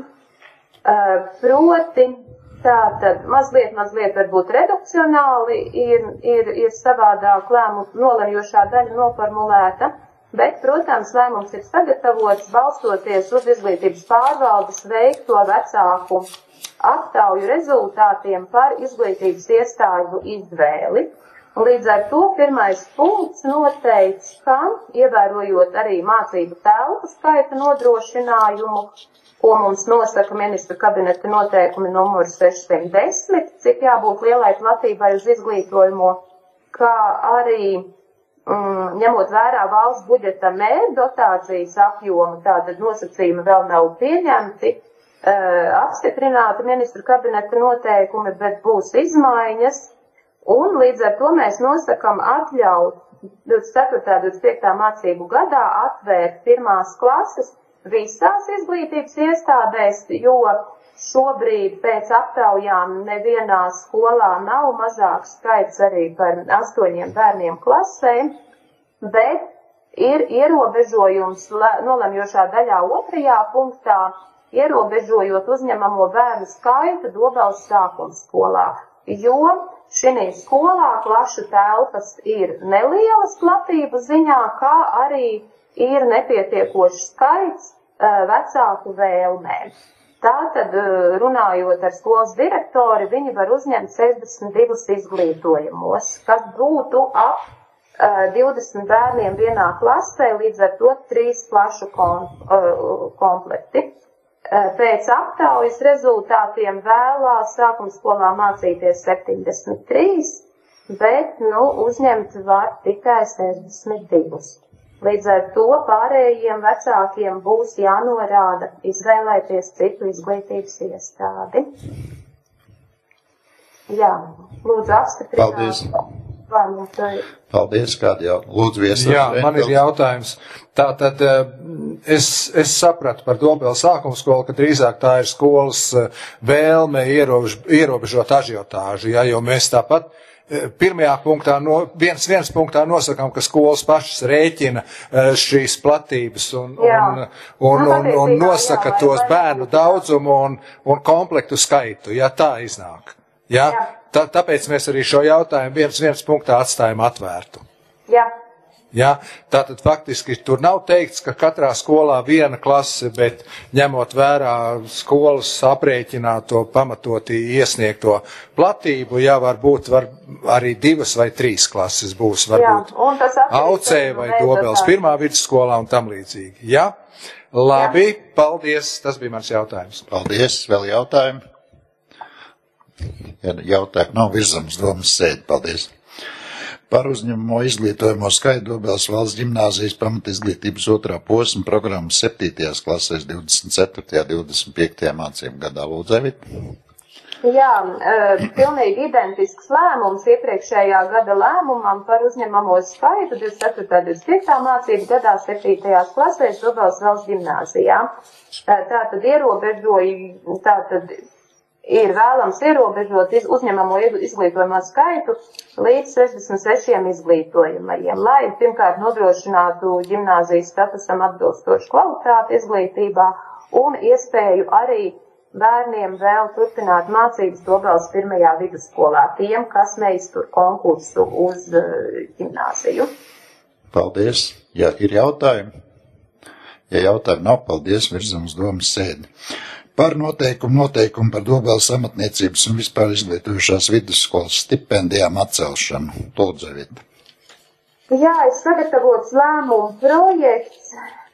Uh, proti, tātad mazliet, mazliet varbūt redukcionāli ir, ir, ir savādāk lēmumu nolemjošā daļa noformulēta, bet, protams, lēmums ir sagatavots balstoties uz izglītības pārvaldes veikto vecāku aptauju rezultātiem par izglītības iestāžu izvēli. Līdz ar to pirmais punkts noteic, ka, ievērojot arī mācību telpu skaita nodrošinājumu, ko mums nosaka ministra kabineta noteikumi numur sešsimt desmit, cik jābūt lielai platībai uz izglītojumu, kā arī mm, ņemot vērā valsts budžeta mērķu dotācijas apjomu, tātad nosacījumi vēl nav pieņemti, e, apstiprināti ministra kabineta noteikumi, bet būs izmaiņas, un līdz ar to mēs nosakam atļaut divdesmit ceturtajā un divdesmit piektajā mācību gadā atvērt pirmās klases visās izglītības iestādēs, jo šobrīd pēc aptaujām nevienā skolā nav mazāks skaits arī par astoņiem bērniem klasē, bet ir ierobežojums nolemjošā daļā otrajā punktā, ierobežojot uzņemamo bērnu skaitu Dobeles sākuma skolā, jo šī skolā klašu telpas ir nelielas platību ziņā, kā arī ir nepietiekošs skaits vecāku vēlmēm. Tātad, runājot ar skolas direktori, viņi var uzņemt sešdesmit divus izglītojumos, kas būtu ap divdesmit bērniem vienā klasē, līdz ar to trīs klašu kom, komplekti. Pēc aptaujas rezultātiem vēlās sākuma skolā mācīties septiņdesmit trīs, bet, nu, uzņemt var tikai sešdesmit divus. Līdz ar to pārējiem vecākiem būs jānorāda izvēlēties citu izglītības iestādi. Jā, lūdzu apstiprināt. Paldies. Paldies, kādi jau lūdzu viesas. Jā, man ir jautājums. Tātad es, es sapratu par Dobeles sākuma skolu, ka drīzāk tā ir skolas vēlme ierobež, ierobežot ažiotāžu, ja, jo mēs tāpat pirmajā punktā, no, viens, viens punktā nosakām, ka skolas pašas rēķina šīs platības un, un, un, un, un nosaka tos bērnu daudzumu un, un komplektu skaitu, ja tā iznāk. Ja? Tā, tāpēc mēs arī šo jautājumu viens, viens punktā atstājam atvērtu. Jā. Ja, tātad faktiski tur nav teikts, ka katrā skolā viena klase, bet ņemot vērā skolas aprēķināto pamatoti iesniegto platību, ja varbūt var arī divas vai trīs klases būs, varbūt Aucē vai Dobeles pirmā vidusskolā un tam līdzīgi. Ja? Labi, Jā. Paldies, tas bija mans jautājums. Paldies, vēl jautājumi? Ja jautājumi nav virzams domas sēdi, paldies. Par uzņemamo izglītojamo skaitu Dobeles valsts ģimnāzijas pamatizglītības otrā posma programmas septītajās klasēs divdesmit ceturtajā un divdesmit piektajā mācību gadā. Lūdzu, Evita. Jā, pilnīgi identisks lēmums iepriekšējā gada lēmumam par uzņemamo skaitu divdesmit ceturtajā un divdesmit piektajā mācību gadā septītajās klasēs Dobeles valsts ģimnāzijā. Tātad ierobežoja, tātad ir vēlams ierobežot iz, uzņemamo izglītojumā skaitu līdz sešdesmit sešiem izglītojumajiem, lai pirmkārt nodrošinātu ģimnāzijas statusam atbilstošu kvalitāti izglītībā un iespēju arī bērniem vēl turpināt mācības Dobeles pirmajā vidusskolā, tiem, kas neiztur konkursu uz uh, ģimnāziju. Paldies. Ja ir jautājumi? Ja jautājumi nav, paldies, virzam uz domas sēdi. Par noteikumu noteikumu par Dobeles amatniecības un vispār izglītojušās vidusskolas stipendijām atcelšanu. Lūdzu, Evita. Jā, ir sagatavots lēmumu projekts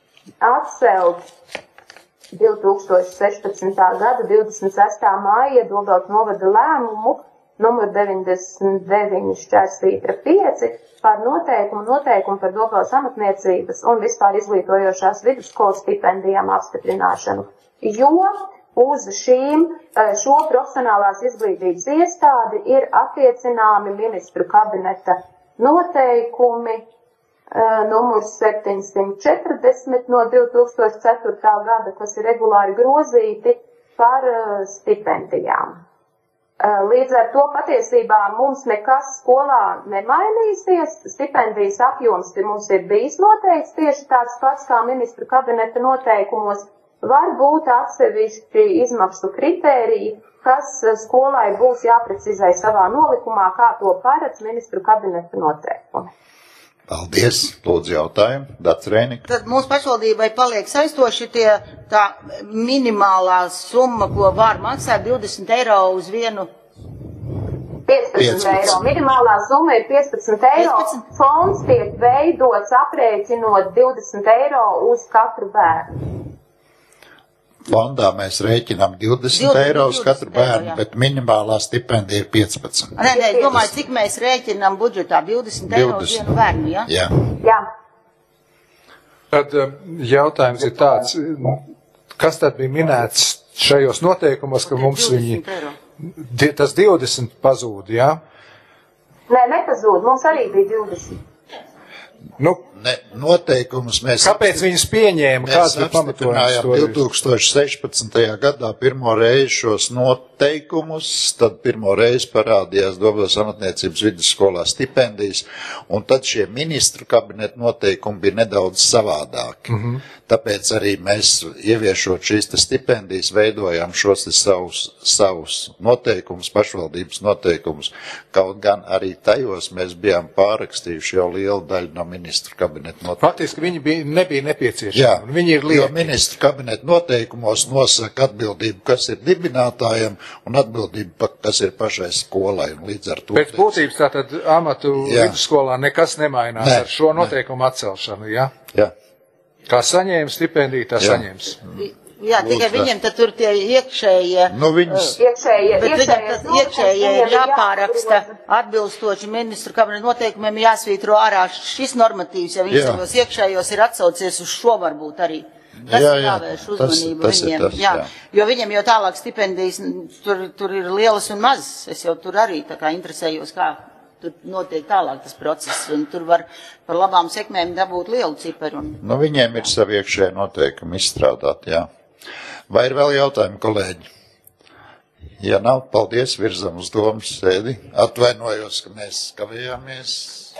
atcelt divi tūkstoši sešpadsmitā gada divdesmit sestā māja Dobeles novada lēmumu numur deviņdesmit deviņi šķērsvītra pieci par noteikumu noteikumu par Dobeles amatniecības un vispār izglītojošās vidusskolas stipendijām apstiprināšanu, jo uz šīm, šo profesionālās izglītības iestādi ir attiecināmi ministru kabineta noteikumi numurs septiņsimt četrdesmit no divi tūkstoši ceturtā gada, kas ir regulāri grozīti par stipendijām. Līdz ar to patiesībā mums nekas skolā nemainīsies, stipendijas apjoms mums ir bijis noteikts tieši tāds pats kā ministru kabineta noteikumos, var būt atsevišķi izmaksu kritēriji, kas skolai būs jāprecizē savā nolikumā, kā to paredz ministru kabineta noteikumi. Paldies. Lūdzu jautājumu. Dats Reinika. Tad mūsu pašvaldībai paliek saistoši tie tā minimālā summa, ko var maksāt divdesmit eiro uz vienu. piecpadsmit eiro. Minimālā summa ir piecpadsmit eiro. piecpadsmit Fonds tiek veidots aprēķinot divdesmit eiro uz katru bērnu. Fondā mēs rēķinām divdesmit eiro uz katru bērnu, bet minimālā stipendija ir piecpadsmit. Nē, nē, domāju, cik mēs rēķinām budžetā divdesmit eiro uz vienu bērnu, ja? Jā. Jā. Tad jautājums ir tāds, kas tad bija minēts šajos noteikumos, ka mums viņi, tas divdesmit pazūd, jā? Nē, nepazūd, mums arī bija divdesmit. Nu, ne, noteikumus mēs... Kāpēc viņus pieņēma? Mēs apstiprinājām divi tūkstoši sešpadsmitajā gadā pirmo reizi šos noteikumus, tad pirmo reizi parādījās Dobeles amatniecības vidusskolā stipendijas, un tad šie ministru kabineta noteikumi bija nedaudz savādāki. Mm-hmm. Tāpēc arī mēs, ieviešot šīs stipendijas, veidojām šos savus, savus noteikumus, pašvaldības noteikumus. Kaut gan arī tajos mēs bijām pārrakstījuši jau lielu daļu no ministru kabineta noteikumu. Faktiski viņi bija, nebija nepieciešami. Jā, viņi ir lieki. Jo ministru kabineta noteikumos nosaka atbildību, kas ir dibinātājiem, un atbildību, kas ir pašai skolai. Līdz ar to. Pēc būtības tātad amatu jā. Vidusskolā nekas nemainās ne, ar šo noteikumu ne. Atcelšanu, jā? Jā. Kā saņēma stipendiju, tā jā. Saņems. Jā, tikai viņiem tad tur tie iekšējie, nu, viņas... iekšējie, bet viņiem tad iekšējie ir jāpāraksta atbilstoši ministru kabineta noteikumiem, jāsvītro ārā šis normatīvs, ja viņš savos iekšējos ir atsaucies uz šo varbūt arī. Tas jā, ir jāvērš uzmanību tas, tas viņiem. Tas, jā. Jā. Jo viņiem jau tālāk stipendijas, tur, tur ir lielas un mazas. Es jau tur arī tā kā interesējos, kā tur notiek tālāk tas process. Un tur var par labām sekmēm dabūt lielu ciparu. Un... Nu, viņiem ir savi iekšēji noteikumi izstrādāt, jā. Vai ir vēl jautājumi, kolēģi? Ja nav, paldies, virzam uz domas sēdi. Atvainojos, ka mēs kavējāmies.